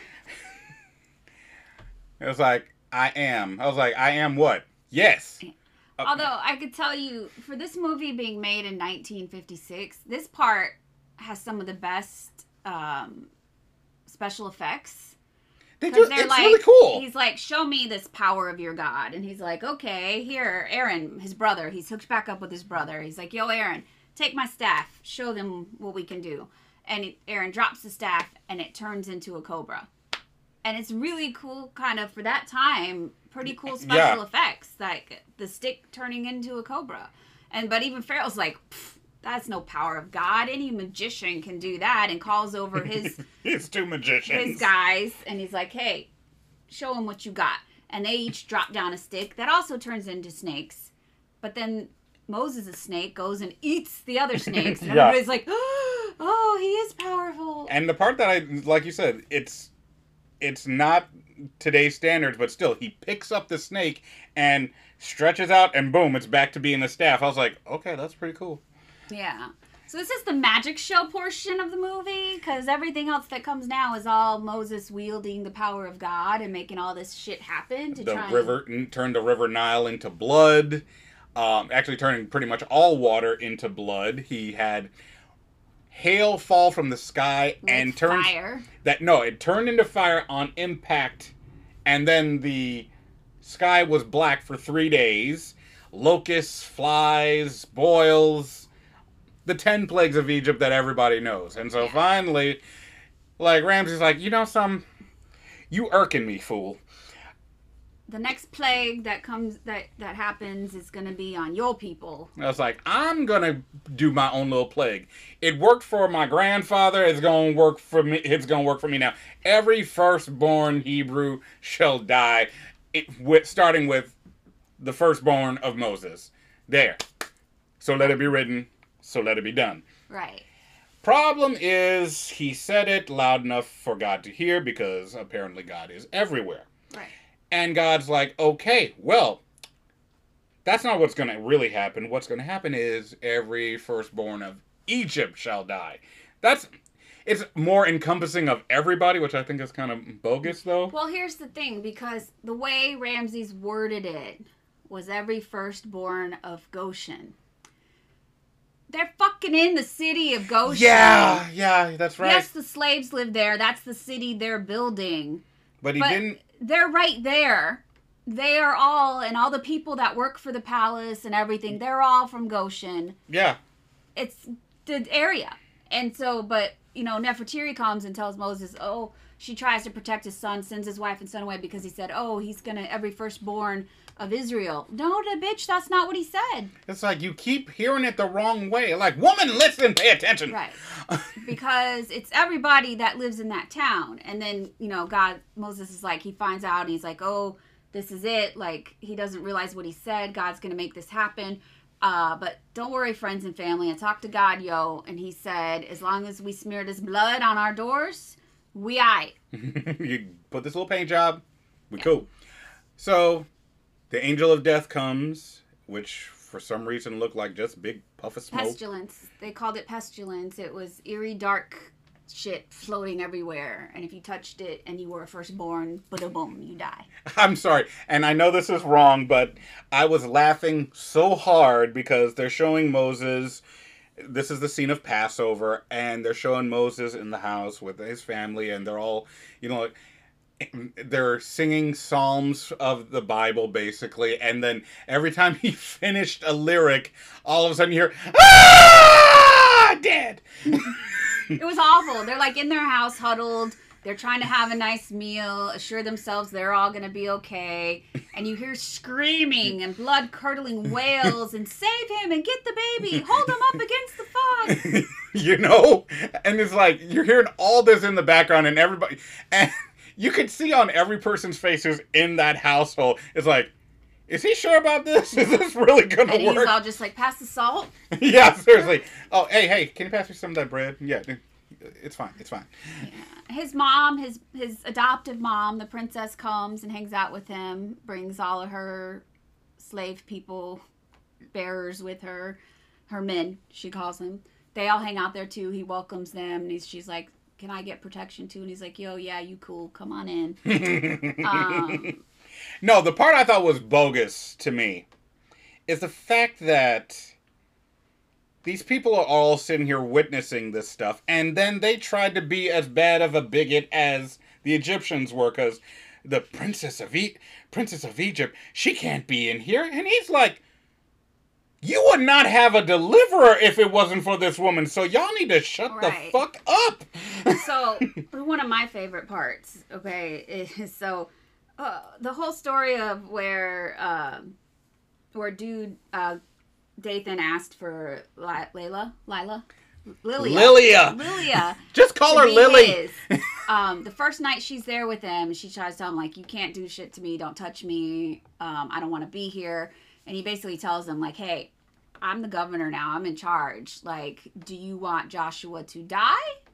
It was like, I am. I was like, I am what? Yes. Although I could tell you, for this movie being made in 1956, this part has some of the best special effects. They do. It's like, really cool. He's like, show me this power of your God. And he's like, okay, here, Aaron, his brother. He's hooked back up with his brother. He's like, yo, Aaron, take my staff. Show them what we can do. and Aaron drops the staff, and it turns into a cobra. And it's really cool, kind of, for that time, pretty cool special effects, like the stick turning into a cobra. But even Pharaoh's like, that's no power of God. Any magician can do that, and calls over his 2 magicians. His guys, and he's like, hey, show them what you got. And they each drop down a stick that also turns into snakes. But then Moses' snake goes and eats the other snakes. And everybody's like, oh, he is powerful. And the part that like you said, it's not today's standards, but still, he picks up the snake and stretches out, and boom, it's back to being a staff. I was like, okay, that's pretty cool. Yeah. So this is the magic show portion of the movie, because everything else that comes now is all Moses wielding the power of God and making all this shit happen to turn the river Nile into blood, actually turning pretty much all water into blood. He had hail fall from the sky and turned fire. It turned into fire on impact, and then the sky was black for 3 days. Locusts, flies, boils, the 10 plagues of Egypt that everybody knows. And so finally, like, Ramsey's like, you know something? You irking me, fool. The next plague that happens is going to be on your people. I was like, I'm going to do my own little plague. It worked for my grandfather. It's going to work for me. It's going to work for me now. Every firstborn Hebrew shall die, starting with the firstborn of Moses. There. So let it be written. So let it be done. Right. Problem is, he said it loud enough for God to hear, because apparently God is everywhere. Right. And God's like, okay, well, that's not what's going to really happen. What's going to happen is every firstborn of Egypt shall die. It's more encompassing of everybody, which I think is kind of bogus, though. Well, here's the thing, because the way Ramses worded it was every firstborn of Goshen. They're fucking in the city of Goshen. Yeah, that's right. Yes, the slaves live there. That's the city they're building. But he didn't... They're right there. They are all, and all the people that work for the palace and everything, they're all from Goshen. Yeah. It's the area. And so, but, Nefertiti comes and tells Moses, she tries to protect his son, sends his wife and son away because he said, he's going to, every firstborn of Israel. No, bitch, that's not what he said. It's like, you keep hearing it the wrong way. Like, woman, listen, pay attention. Right. Because it's everybody that lives in that town. And then, Moses is like, he finds out and he's like, this is it. Like, he doesn't realize what he said. God's going to make this happen. But don't worry, friends and family. I talked to God, and he said, as long as we smeared his blood on our doors, we aight. You put this little paint job, we cool. So... the angel of death comes, which for some reason looked like just big puff of smoke. Pestilence. They called it pestilence. It was eerie, dark shit floating everywhere. And if you touched it and you were a firstborn, boom, you die. I'm sorry. And I know this is wrong, but I was laughing so hard because they're showing Moses. This is the scene of Passover. And they're showing Moses in the house with his family. And they're all, they're singing psalms of the Bible, basically, and then every time he finished a lyric, all of a sudden you hear, dead! It was awful. They're like in their house, huddled. They're trying to have a nice meal, assure themselves they're all going to be okay. And you hear screaming and blood-curdling wails and save him and get the baby. Hold him up against the fog. And it's like, you're hearing all this in the background and everybody... and you could see on every person's faces in that household, it's like, is he sure about this? Is this really going to work? And he's all just like, pass the salt? Yeah, seriously. Oh, hey, can you pass me some of that bread? Yeah, it's fine. Yeah. His mom, his adoptive mom, the princess, comes and hangs out with him, brings all of her slave people, bearers with her men, she calls them. They all hang out there too. He welcomes them, and she's like, can I get protection too? And he's like, yeah, you cool. Come on in. No, the part I thought was bogus to me is the fact that these people are all sitting here witnessing this stuff, and then they tried to be as bad of a bigot as the Egyptians were, because the princess of Egypt, she can't be in here. And he's like, You would not have a deliverer if it wasn't for this woman. So y'all need to shut the fuck up. So one of my favorite parts, okay, is the whole story of where dude Dathan asked for Lilia. Just call her Lily. The first night she's there with him, she tries to tell him, like, you can't do shit to me, don't touch me, I don't want to be here. And he basically tells them, like, hey, I'm the governor now, I'm in charge. Like, do you want Joshua to die?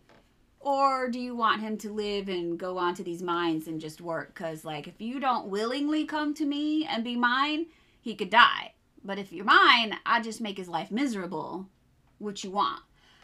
Or do you want him to live and go on to these mines and just work? Because, like, if you don't willingly come to me and be mine, he could die. But if you're mine, I just make his life miserable. What you want?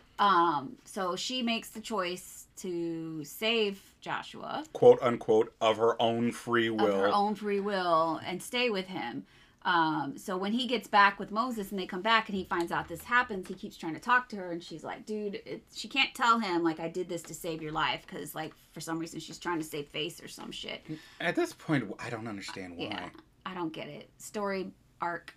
So she makes the choice to save Joshua. Quote, unquote, of her own free will. Of her own free will, and stay with him. So when he gets back with Moses and they come back and he finds out this happens, he keeps trying to talk to her and she's like, dude, she can't tell him, like, I did this to save your life, because, like, for some reason she's trying to save face or some shit. At this point, I don't understand why. Yeah, I don't get it. Story arc.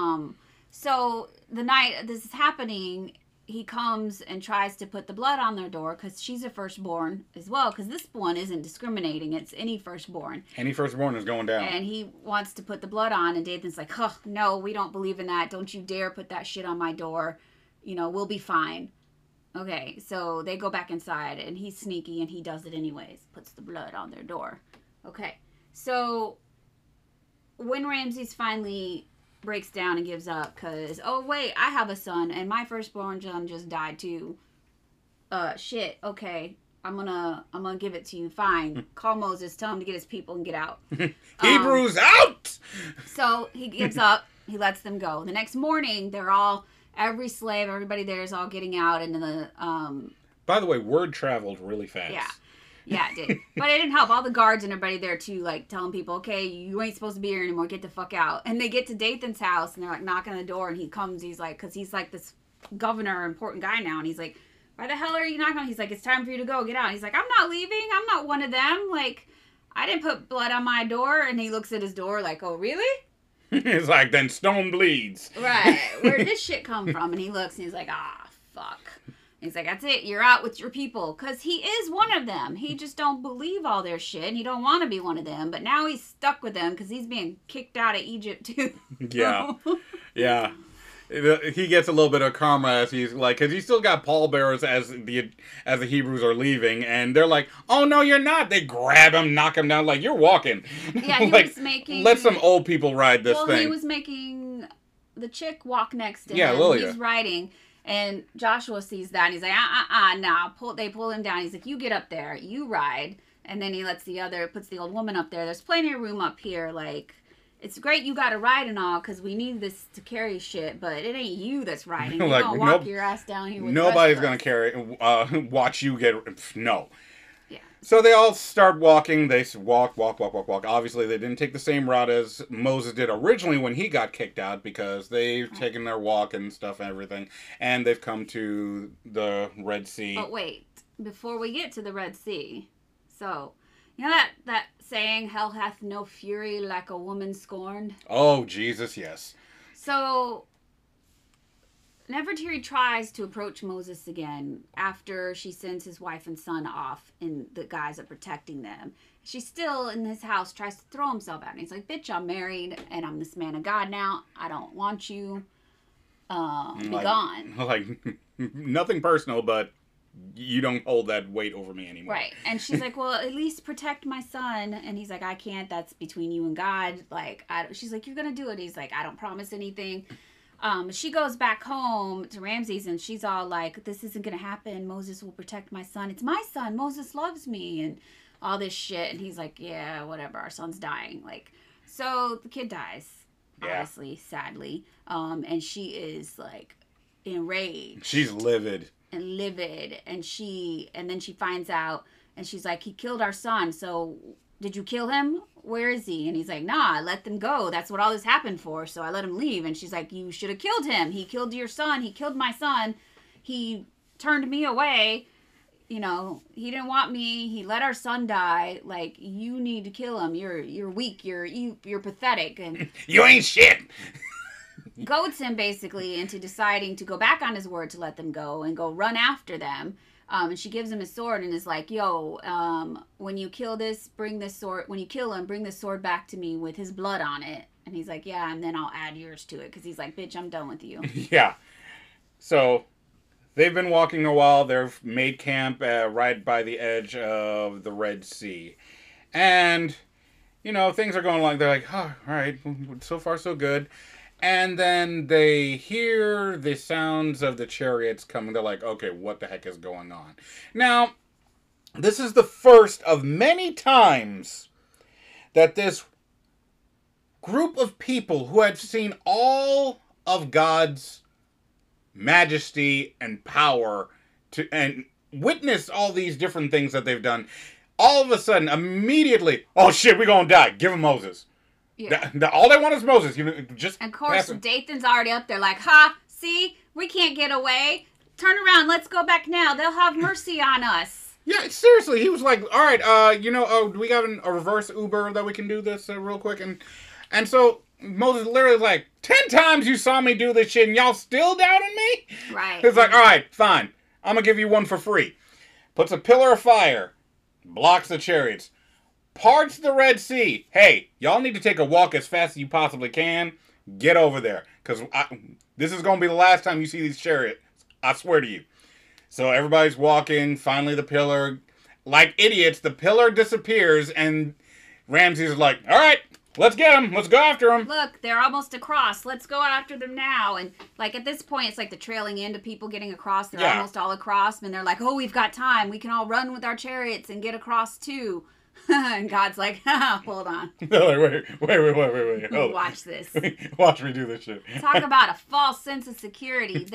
So the night this is happening, he comes and tries to put the blood on their door because she's a firstborn as well, because this one isn't discriminating. It's any firstborn. Any firstborn is going down. And he wants to put the blood on, and Dathan's like, oh, no, we don't believe in that. Don't you dare put that shit on my door. You know, we'll be fine. Okay, so they go back inside, and he's sneaky, and he does it anyways. Puts the blood on their door. Okay, so when Ramses finally breaks down and gives up because, oh, wait, I have a son, and my firstborn son just died too. Shit, okay, I'm gonna give it to you. Fine. Call Moses, tell him to get his people and get out. Hebrews out! So he gives up. He lets them go. The next morning, they're all, every slave, everybody there is all getting out into the... By the way, word traveled really fast. Yeah. Yeah, it did. But it didn't help. All the guards and everybody there, too, like, telling people, okay, you ain't supposed to be here anymore. Get the fuck out. And they get to Dathan's house, and they're, like, knocking on the door, and he comes. He's like, because he's, like, this governor, important guy now. And he's like, why the hell are you knocking on? He's like, it's time for you to go. Get out. He's like, I'm not leaving. I'm not one of them. Like, I didn't put blood on my door. And he looks at his door like, oh, really? It's like, then stone bleeds. Right. Where'd this shit come from? And he looks, and he's like, ah, fuck. He's like, that's it. You're out with your people. Because he is one of them. He just don't believe all their shit. And he don't want to be one of them. But now he's stuck with them because he's being kicked out of Egypt, too. Yeah. Yeah. He gets a little bit of karma as he's like, because he's still got pallbearers as the Hebrews are leaving. And they're like, oh, no, you're not. They grab him, knock him down. Like, you're walking. Yeah, he like, was making... Let some old people ride this thing. Well, he was making the chick walk next to him. Yeah, Lilia. He's riding. And Joshua sees that, and he's like, nah. They pull him down. He's like, you get up there, you ride. And then he puts the old woman up there. There's plenty of room up here. Like, it's great you got to ride and all, because we need this to carry shit, but it ain't you that's riding. You're like, going to walk your ass down here with nobody's going to watch you get... No. Yeah. So they all start walking. They walk. Obviously, they didn't take the same route as Moses did originally when he got kicked out, because they've taken their walk and stuff and everything. And they've come to the Red Sea. But wait, before we get to the Red Sea, so, you know that saying, hell hath no fury like a woman scorned? Oh, Jesus, yes. So... Nefertiti tries to approach Moses again after she sends his wife and son off in the guise of protecting them. She's still in his house, tries to throw himself at him. He's like, bitch, I'm married and I'm this man of God now. I don't want you. Be gone. Like, nothing personal, but you don't hold that weight over me anymore. Right. And she's like, well, at least protect my son. And he's like, I can't. That's between you and God. Like, she's like, you're going to do it. He's like, I don't promise anything. She goes back home to Ramses, and she's all like, this isn't going to happen. Moses will protect my son. It's my son. Moses loves me, and all this shit. And he's like, yeah, whatever. Our son's dying. Like, so the kid dies, obviously, sadly. And she is, like, enraged. She's livid. And then she finds out, and she's like, he killed our son. So did you kill him? Where is he? And he's like, nah, I let them go. That's what all this happened for. So I let him leave. And she's like, you should have killed him. He killed your son. He killed my son. He turned me away. You know, he didn't want me. He let our son die. Like, you need to kill him. You're weak. You're pathetic. And you ain't shit. goads him basically into deciding to go back on his word to let them go and go run after them. And she gives him his sword and is like, yo, when you kill this, bring this sword. When you kill him, bring this sword back to me with his blood on it. And he's like, yeah, and then I'll add yours to it. Because he's like, bitch, I'm done with you. Yeah. So they've been walking a while. They've made camp right by the edge of the Red Sea. And, you know, things are going along. They're like, oh, all right, so far so good. And then they hear the sounds of the chariots coming. They're like, okay, what the heck is going on? Now, this is the first of many times that this group of people who had seen all of God's majesty and power and witnessed all these different things that they've done, all of a sudden, immediately, oh shit, we're gonna die. Give him Moses. Yeah. All they want is Moses. You know, just and of course, Dathan's already up there like, ha, see, we can't get away. Turn around, let's go back now. They'll have mercy on us. Yeah, seriously, he was like, all right, do we got a reverse Uber that we can do this real quick? And so Moses literally like, 10 times you saw me do this shit and y'all still doubting me? Right. He's like, all right, fine. I'm going to give you one for free. Puts a pillar of fire, blocks the chariots, parts the Red Sea. Hey, y'all need to take a walk as fast as you possibly can. Get over there. Because this is going to be the last time you see these chariots. I swear to you. So everybody's walking. Finally, the pillar, like idiots, the pillar disappears. And Ramses is like, all right, let's get them. Let's go after them. Look, they're almost across. Let's go after them now. And like at this point, it's like the trailing end of people getting across. They're almost all across. And they're like, oh, we've got time. We can all run with our chariots and get across too. And God's like, hold on. Wait. Hold Watch this. Watch me do this shit. Talk about a false sense of security.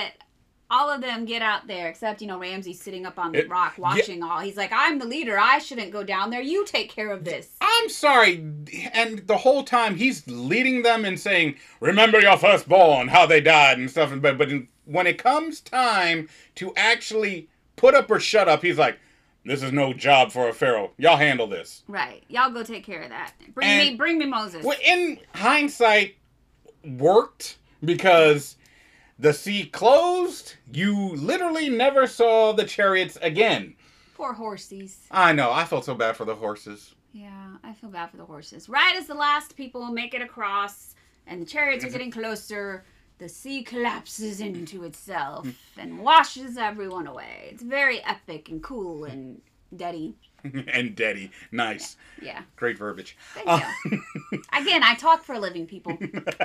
All of them get out there, except, Ramses sitting up on the rock watching all. He's like, I'm the leader. I shouldn't go down there. You take care of this. I'm sorry. And the whole time he's leading them and saying, remember your firstborn, how they died and stuff. But when it comes time to actually put up or shut up, he's like, this is no job for a pharaoh. Y'all handle this. Right. Y'all go take care of that. Bring me Moses. Well, in hindsight, worked because the sea closed. You literally never saw the chariots again. Poor horsies. I know. I felt so bad for the horses. Yeah, I feel bad for the horses. Right as the last people make it across and the chariots are getting closer, the sea collapses into itself and washes everyone away. It's very epic and cool and deady. And deady. Nice. Yeah. Great verbiage. Thank you. Again, I talk for a living, people.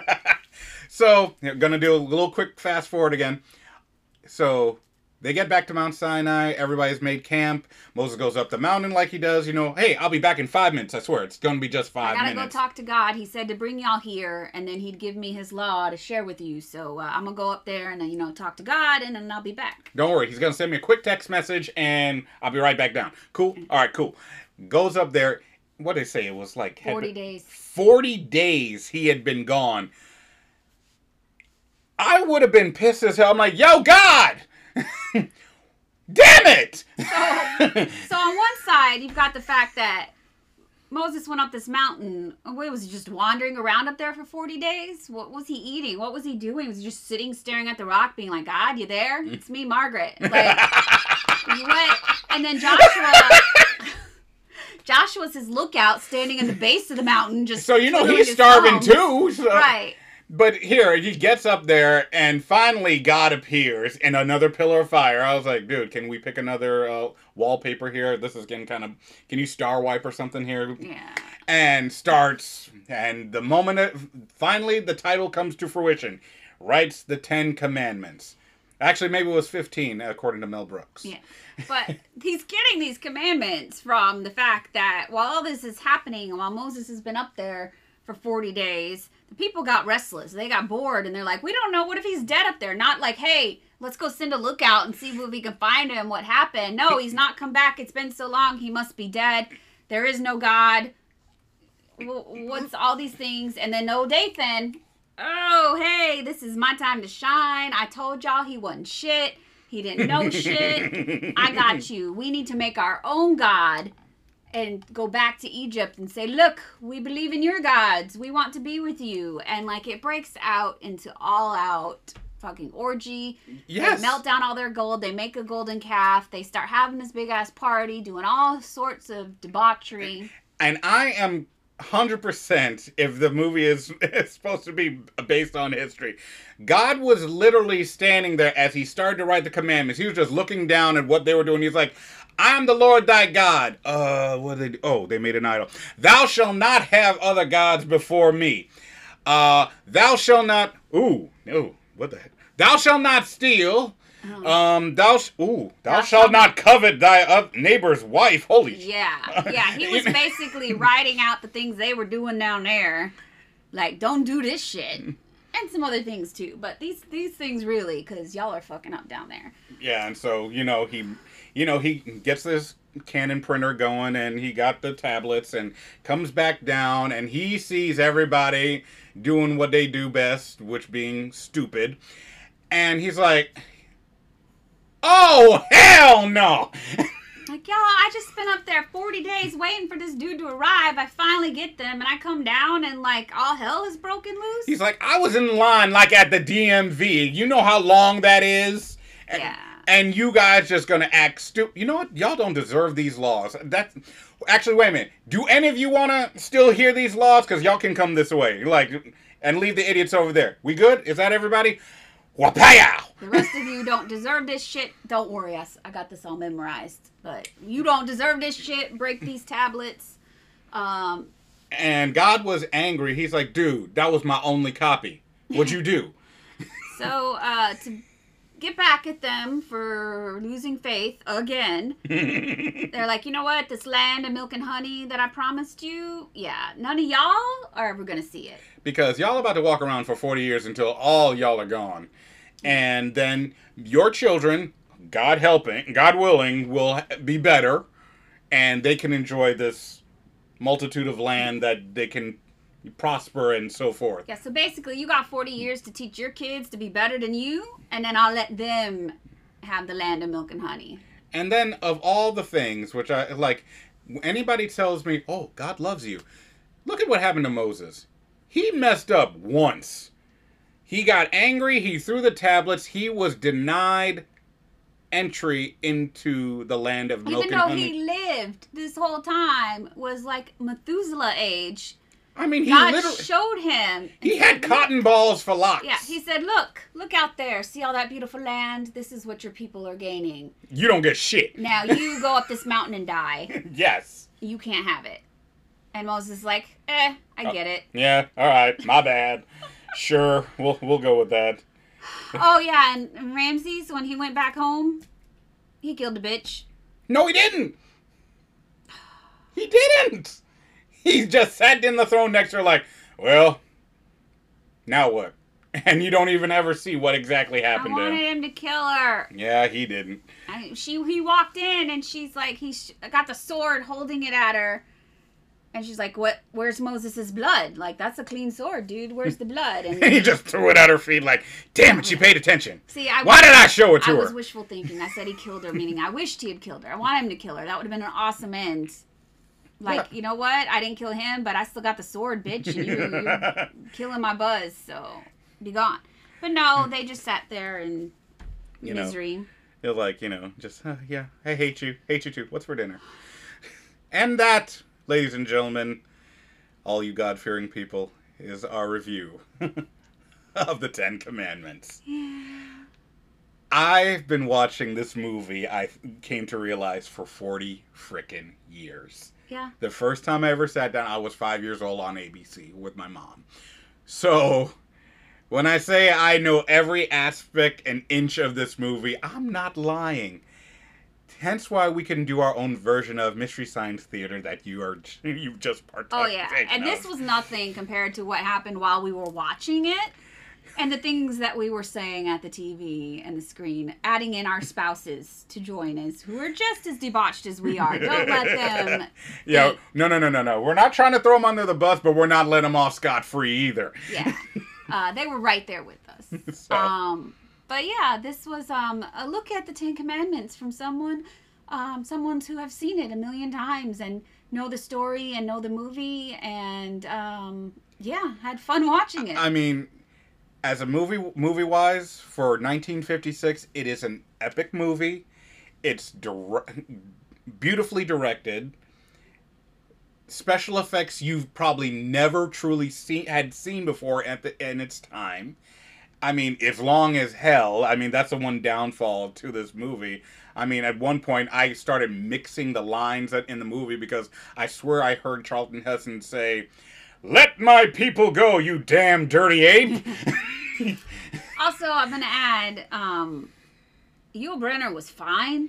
So, gonna do a little quick fast forward again. So, they get back to Mount Sinai. Everybody's made camp. Moses goes up the mountain like he does. Hey, I'll be back in 5 minutes. I swear, it's gonna be just 5 minutes. I gotta go talk to God. He said to bring y'all here, and then he'd give me his law to share with you. So I'm gonna go up there and then, talk to God, and then I'll be back. Don't worry. He's gonna send me a quick text message, and I'll be right back down. Cool? All right, cool. Goes up there. What did they say? It was like 40 days. 40 days he had been gone. I would have been pissed as hell. I'm like, yo, God! Damn it! So on one side, you've got the fact that Moses went up this mountain. What, was he just wandering around up there for 40 days? What was he eating? What was he doing? Was he just sitting, staring at the rock, being like, God, you there? It's me, Margaret. Like, what? And then Joshua's his lookout, standing in the base of the mountain, just so he's starving too. So. Right. But here, he gets up there, and finally God appears in another pillar of fire. I was like, dude, can we pick another wallpaper here? This is getting kind of... Can you star wipe or something here? Yeah. And starts, and the moment... finally, the title comes to fruition. Writes the 10 Commandments. Actually, maybe it was 15, according to Mel Brooks. Yeah. But he's getting these commandments from the fact that while all this is happening, while Moses has been up there for 40 days... The people got restless. They got bored, and they're like, we don't know. What if he's dead up there? Not like, hey, let's go send a lookout and see if we can find him. What happened? No, he's not come back. It's been so long. He must be dead. There is no God. What's all these things? And then, Dathan. Oh, hey, this is my time to shine. I told y'all he wasn't shit. He didn't know shit. I got you. We need to make our own God. and go back to Egypt and say, look, we believe in your gods. We want to be with you. And like it breaks out into all out fucking orgy. Yes. They melt down all their gold. They make a golden calf. They start having this big ass party, doing all sorts of debauchery. And I am 100% if the movie is supposed to be based on history. God was literally standing there as he started to write the commandments. He was just looking down at what they were doing. He's like, I am the Lord thy God. What did they do? Oh, they made an idol. Thou shalt not have other gods before me. Thou shalt not. What the heck? Thou shalt not steal. Thou shalt not covet thy neighbor's wife. Holy shit. Yeah. He was basically writing out the things they were doing down there. Like, don't do this shit. And some other things too. But these things really, because y'all are fucking up down there. Yeah, and so, he gets this Canon printer going, and he got the tablets, and comes back down, and he sees everybody doing what they do best, which being stupid. And he's like, oh, hell no! Like, y'all, I just been up there 40 days waiting for this dude to arrive. I finally get them, and I come down, and, like, all hell is broken loose? He's like, I was in line, like, at the DMV. You know how long that is? Yeah. And you guys just gonna act stupid. You know what? Y'all don't deserve these laws. Actually, wait a minute. Do any of you wanna still hear these laws? Because y'all can come this way. Like, and leave the idiots over there. We good? Is that everybody? Wapayow! The rest of you don't deserve this shit. Don't worry, I got this all memorized. But you don't deserve this shit. Break these tablets. And God was angry. He's like, dude, that was my only copy. What'd you do? So, to get back at them for losing faith again, they're like, you know what? This land of milk and honey that I promised you, yeah, none of y'all are ever going to see it. Because y'all about to walk around for 40 years until all y'all are gone. And then your children, God helping, God willing, will be better. And they can enjoy this multitude of land that they can prosper and so forth. Yeah, so basically you got 40 years to teach your kids to be better than you. And then I'll let them have the land of milk and honey. And then of all the things, which I like, anybody tells me, oh, God loves you. Look at what happened to Moses. He messed up once. He got angry. He threw the tablets. He was denied entry into the land of milk and honey. Even though he lived this whole time, was like Methuselah age. I mean, God showed him. He had cotton balls for locks. Yeah, he said, look out there. See all that beautiful land? This is what your people are gaining. You don't get shit. Now you go up this mountain and die. Yes. You can't have it. And Moses is like, I get it. Yeah, all right, my bad. Sure, we'll go with that. Oh, yeah, and Ramses, when he went back home, he killed a bitch. No, he didn't. He didn't. He just sat in the throne next to her like, well, now what? And you don't even ever see what exactly happened to him. I wanted him to kill her. Yeah, he didn't. He walked in, and she's like, he got the sword holding it at her. And she's like, "What? Where's Moses' blood? Like, that's a clean sword, dude. Where's the blood?" And he just threw it at her feet like, damn it, she paid attention. See, why did I show it to her? I was wishful thinking. I said he killed her, meaning I wished he had killed her. I want him to kill her. That would have been an awesome end. Like, you know what? I didn't kill him, but I still got the sword, bitch. And you're killing my buzz, so be gone. But no, they just sat there in misery. They're like, just, yeah, I hate you. Hate you too. What's for dinner? And that, ladies and gentlemen, all you God-fearing people, is our review of the Ten Commandments. Yeah. I've been watching this movie, I came to realize, for 40 frickin' years. Yeah. The first time I ever sat down, I was 5 years old on ABC with my mom. So, when I say I know every aspect and inch of this movie, I'm not lying. Hence why we can do our own version of Mystery Science Theater that you've just partaken Oh, yeah. And this was nothing compared to what happened while we were watching it. And the things that we were saying at the TV and the screen, adding in our spouses to join us, who are just as debauched as we are. Don't let them... Yeah, no. We're not trying to throw them under the bus, but we're not letting them off scot-free either. Yeah. They were right there with us. So. But yeah, this was a look at the Ten Commandments from someone who have seen it a million times and know the story and know the movie, and yeah, had fun watching it. I mean, as a movie wise for 1956, it is an epic movie. It's beautifully directed. Special effects you've probably never truly seen before in its time. I mean, it's long as hell. I mean, that's the one downfall to this movie. I mean, at one point, I started mixing the lines in the movie because I swear I heard Charlton Heston say, "Let my people go, you damn dirty ape." Also, I'm going to add, Yul Brynner was fine.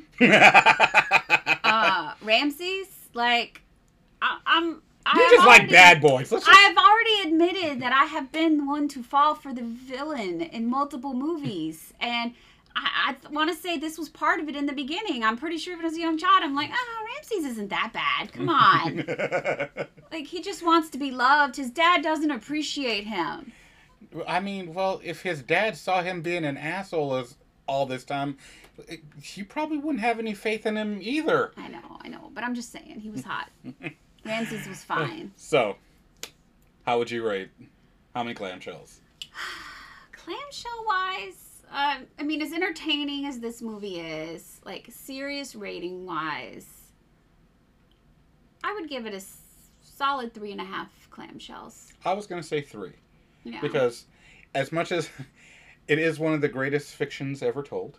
Ramses, like, You just like bad boys. I have already admitted that I have been one to fall for the villain in multiple movies. And I want to say this was part of it in the beginning. I'm pretty sure when I was a young child, I'm like, oh, Ramses isn't that bad. Come on. Like, he just wants to be loved. His dad doesn't appreciate him. I mean, well, if his dad saw him being an asshole all this time, he probably wouldn't have any faith in him either. I know. But I'm just saying, he was hot. Ramses was fine. So, how would you rate? How many clamshells? Clamshell-wise, I mean, as entertaining as this movie is, like, serious rating-wise, I would give it a solid 3.5 clamshells. I was going to say 3. Yeah. Because as much as it is one of the greatest fictions ever told,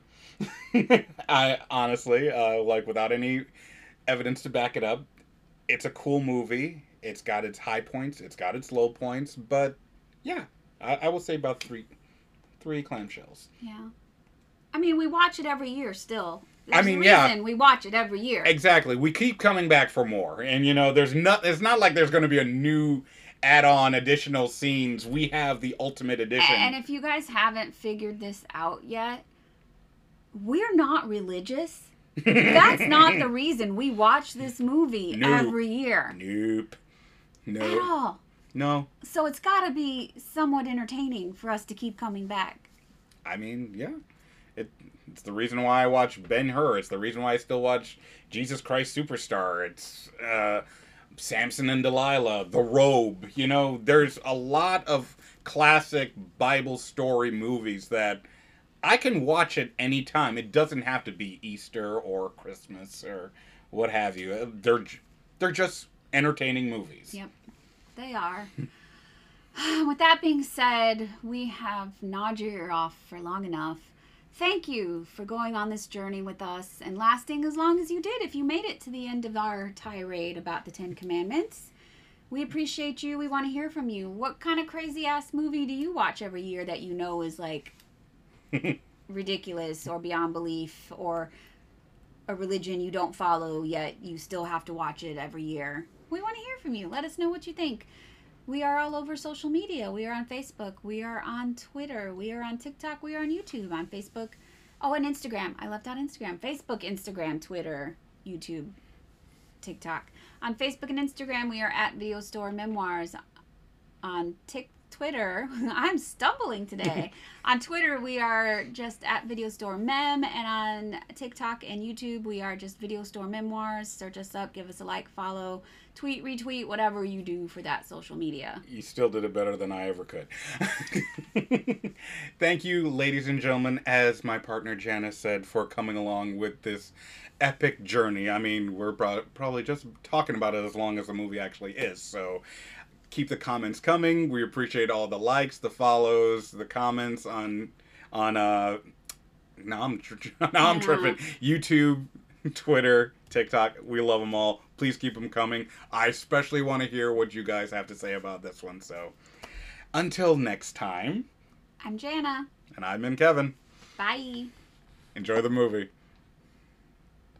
I honestly, like, without any evidence to back it up, it's a cool movie. It's got its high points. It's got its low points. But, yeah, I will say about 3 clamshells. Yeah. I mean, we watch it every year still. There's a reason we watch it every year. Exactly. We keep coming back for more. And, you know, it's not like there's going to be a new add-on additional scenes. We have the ultimate edition. And if you guys haven't figured this out yet, we're not religious. That's not the reason we watch this movie every year. Nope. At all. No. So it's got to be somewhat entertaining for us to keep coming back. I mean, yeah. It's the reason why I watch Ben-Hur. It's the reason why I still watch Jesus Christ Superstar. It's Samson and Delilah, The Robe. You know, there's a lot of classic Bible story movies that I can watch at any time. It doesn't have to be Easter or Christmas or what have you. They're just entertaining movies. Yep, they are. With that being said, we have gnawed your ear off for long enough. Thank you for going on this journey with us and lasting as long as you did if you made it to the end of our tirade about the 10 Commandments. We appreciate you. We want to hear from you. What kind of crazy-ass movie do you watch every year that you know is, like, ridiculous or beyond belief, or a religion you don't follow yet you still have to watch it every year? We want to hear from you. Let us know what you think. We are all over social media. We are on Facebook. We are on Twitter. We are on TikTok. We are on YouTube. On Facebook. Oh, and Instagram. I left out Instagram. Facebook, Instagram, Twitter, YouTube, TikTok. On Facebook and Instagram, we are at Video Store Memoirs. On Twitter, I'm stumbling today. On Twitter, we are just at Video Store Mem, and on TikTok and YouTube, we are just Video Store Memoirs. Search us up, give us a like, follow, tweet, retweet, whatever you do for that social media. You still did it better than I ever could. Thank you, ladies and gentlemen, as my partner Janice said, for coming along with this epic journey. I mean, we're probably just talking about it as long as the movie actually is, so keep the comments coming. We appreciate all the likes, the follows, the comments on now I'm tripping. YouTube, Twitter, TikTok. We love them all. Please keep them coming. I especially want to hear what you guys have to say about this one. So until next time, I'm Jana. and I'm in Kevin. Bye. Enjoy the movie.